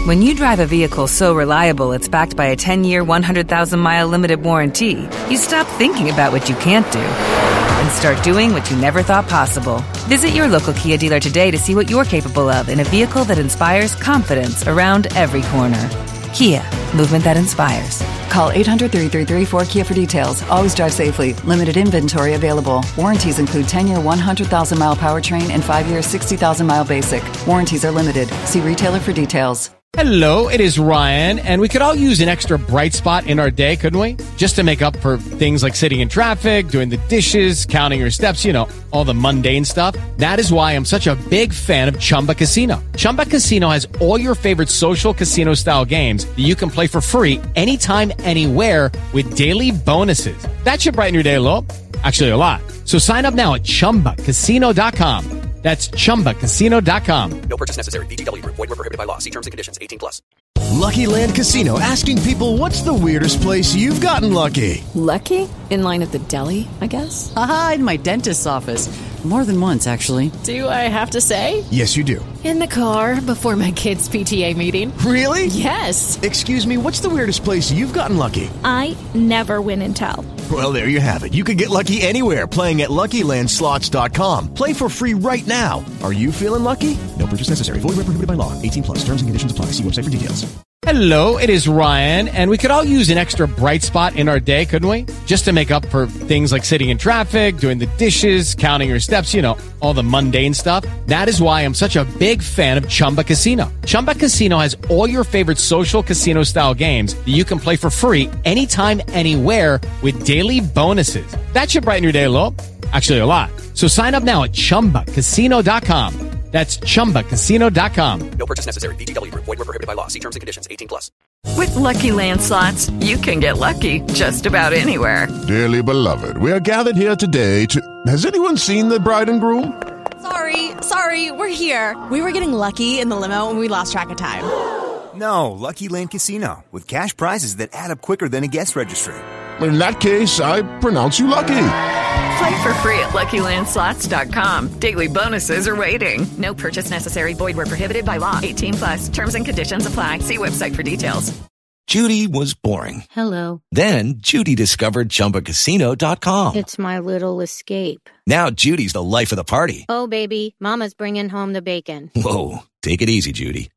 When you drive a vehicle so reliable it's backed by a ten-year, one hundred thousand mile limited warranty, you stop thinking about what you can't do and start doing what you never thought possible. Visit your local Kia dealer today to see what you're capable of in a vehicle that inspires confidence around every corner. Kia, movement that inspires. Call eight hundred, three three three, four K I A for details. Always drive safely. Limited inventory available. Warranties include ten-year, one hundred thousand mile powertrain and five-year, sixty thousand mile basic. Warranties are limited. See retailer for details. Hello, it is Ryan, and we could all use an extra bright spot in our day, couldn't we? Just to make up for things like sitting in traffic, doing the dishes, counting your steps, you know, all the mundane stuff. That is why I'm such a big fan of Chumba Casino. Chumba Casino has all your favorite social casino-style games that you can play for free anytime, anywhere with daily bonuses. That should brighten your day a little. Actually, a lot. So sign up now at chumba casino dot com. That's chumba casino dot com. No purchase necessary. V G W. Void where prohibited by law. See terms and conditions. eighteen plus. Lucky Land Casino, asking people, what's the weirdest place you've gotten lucky? Lucky? In line at the deli, I guess? Aha, in my dentist's office. More than once, actually. Do I have to say? Yes, you do. In the car before my kids' P T A meeting. Really? Yes. Excuse me, what's the weirdest place you've gotten lucky? I never win and tell. Well, there you have it. You can get lucky anywhere, playing at Lucky Land Slots dot com. Play for free right now. Are you feeling lucky? No purchase necessary. Void where prohibited by law. eighteen plus. Terms and conditions apply. See website for details. Hello, it is Ryan, and we could all use an extra bright spot in our day, couldn't we? Just to make up for things like sitting in traffic, doing the dishes, counting your steps, you know, all the mundane stuff. That is why I'm such a big fan of Chumba Casino. Chumba Casino has all your favorite social casino-style games that you can play for free anytime, anywhere with daily bonuses. That should brighten your day a little. Actually, a lot. So sign up now at chumba casino dot com. That's chumba casino dot com. No purchase necessary. V G W. Void where prohibited by law. See terms and conditions. eighteen plus. With Lucky Land Slots, you can get lucky just about anywhere. Dearly beloved, we are gathered here today to... Has anyone seen the bride and groom? Sorry, sorry, we're here. We were getting lucky in the limo and we lost track of time. No, Lucky Land Casino, with cash prizes that add up quicker than a guest registry. In that case, I pronounce you lucky. Play for free at Lucky Land Slots dot com. Daily bonuses are waiting. No purchase necessary. Void where prohibited by law. eighteen plus. Terms and conditions apply. See website for details. Judy was boring. Hello. Then Judy discovered Chumba Casino dot com. It's my little escape. Now Judy's the life of the party. Oh, baby, mama's bringing home the bacon. Whoa, take it easy, Judy.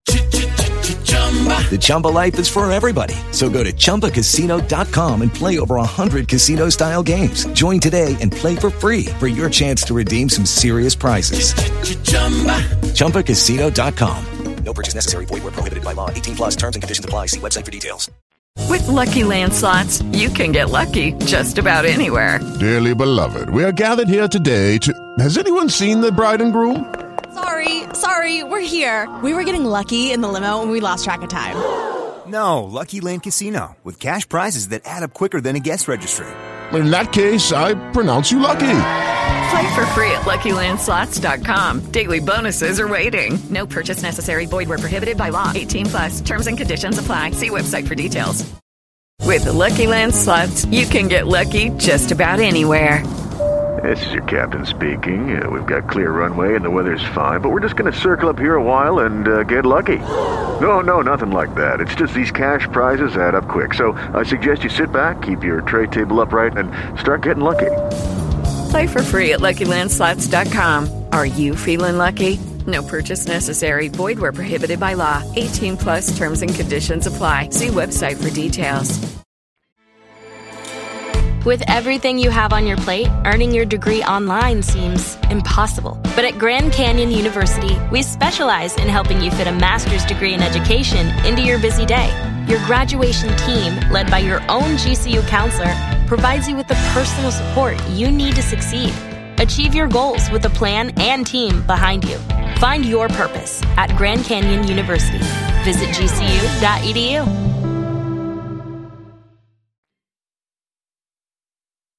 The Chumba life is for everybody. So go to chumba casino dot com and play over one hundred casino-style games. Join today and play for free for your chance to redeem some serious prizes. chumba casino dot com. No purchase necessary. Void where prohibited by law. eighteen plus. Terms and conditions apply. See website for details. With Lucky Land Slots, you can get lucky just about anywhere. Dearly beloved, we are gathered here today to... Has anyone seen the bride and groom? Sorry, sorry, we're here. We were getting lucky in the limo and we lost track of time. No, Lucky Land Casino, with cash prizes that add up quicker than a guest registry. In that case, I pronounce you lucky. Play for free at Lucky Land Slots dot com. Daily bonuses are waiting. No purchase necessary. Void where prohibited by law. eighteen plus. Terms and conditions apply. See website for details. With the Lucky Land Slots, you can get lucky just about anywhere. This is your captain speaking. Uh, we've got clear runway and the weather's fine, but we're just going to circle up here a while and uh, get lucky. No, no, nothing like that. It's just these cash prizes add up quick. So I suggest you sit back, keep your tray table upright, and start getting lucky. Play for free at Lucky Land Slots dot com. Are you feeling lucky? No purchase necessary. Void where prohibited by law. eighteen plus. Terms and conditions apply. See website for details. With everything you have on your plate, earning your degree online seems impossible. But at Grand Canyon University, we specialize in helping you fit a master's degree in education into your busy day. Your graduation team, led by your own G C U counselor, provides you with the personal support you need to succeed. Achieve your goals with a plan and team behind you. Find your purpose at Grand Canyon University. Visit G C U dot E D U.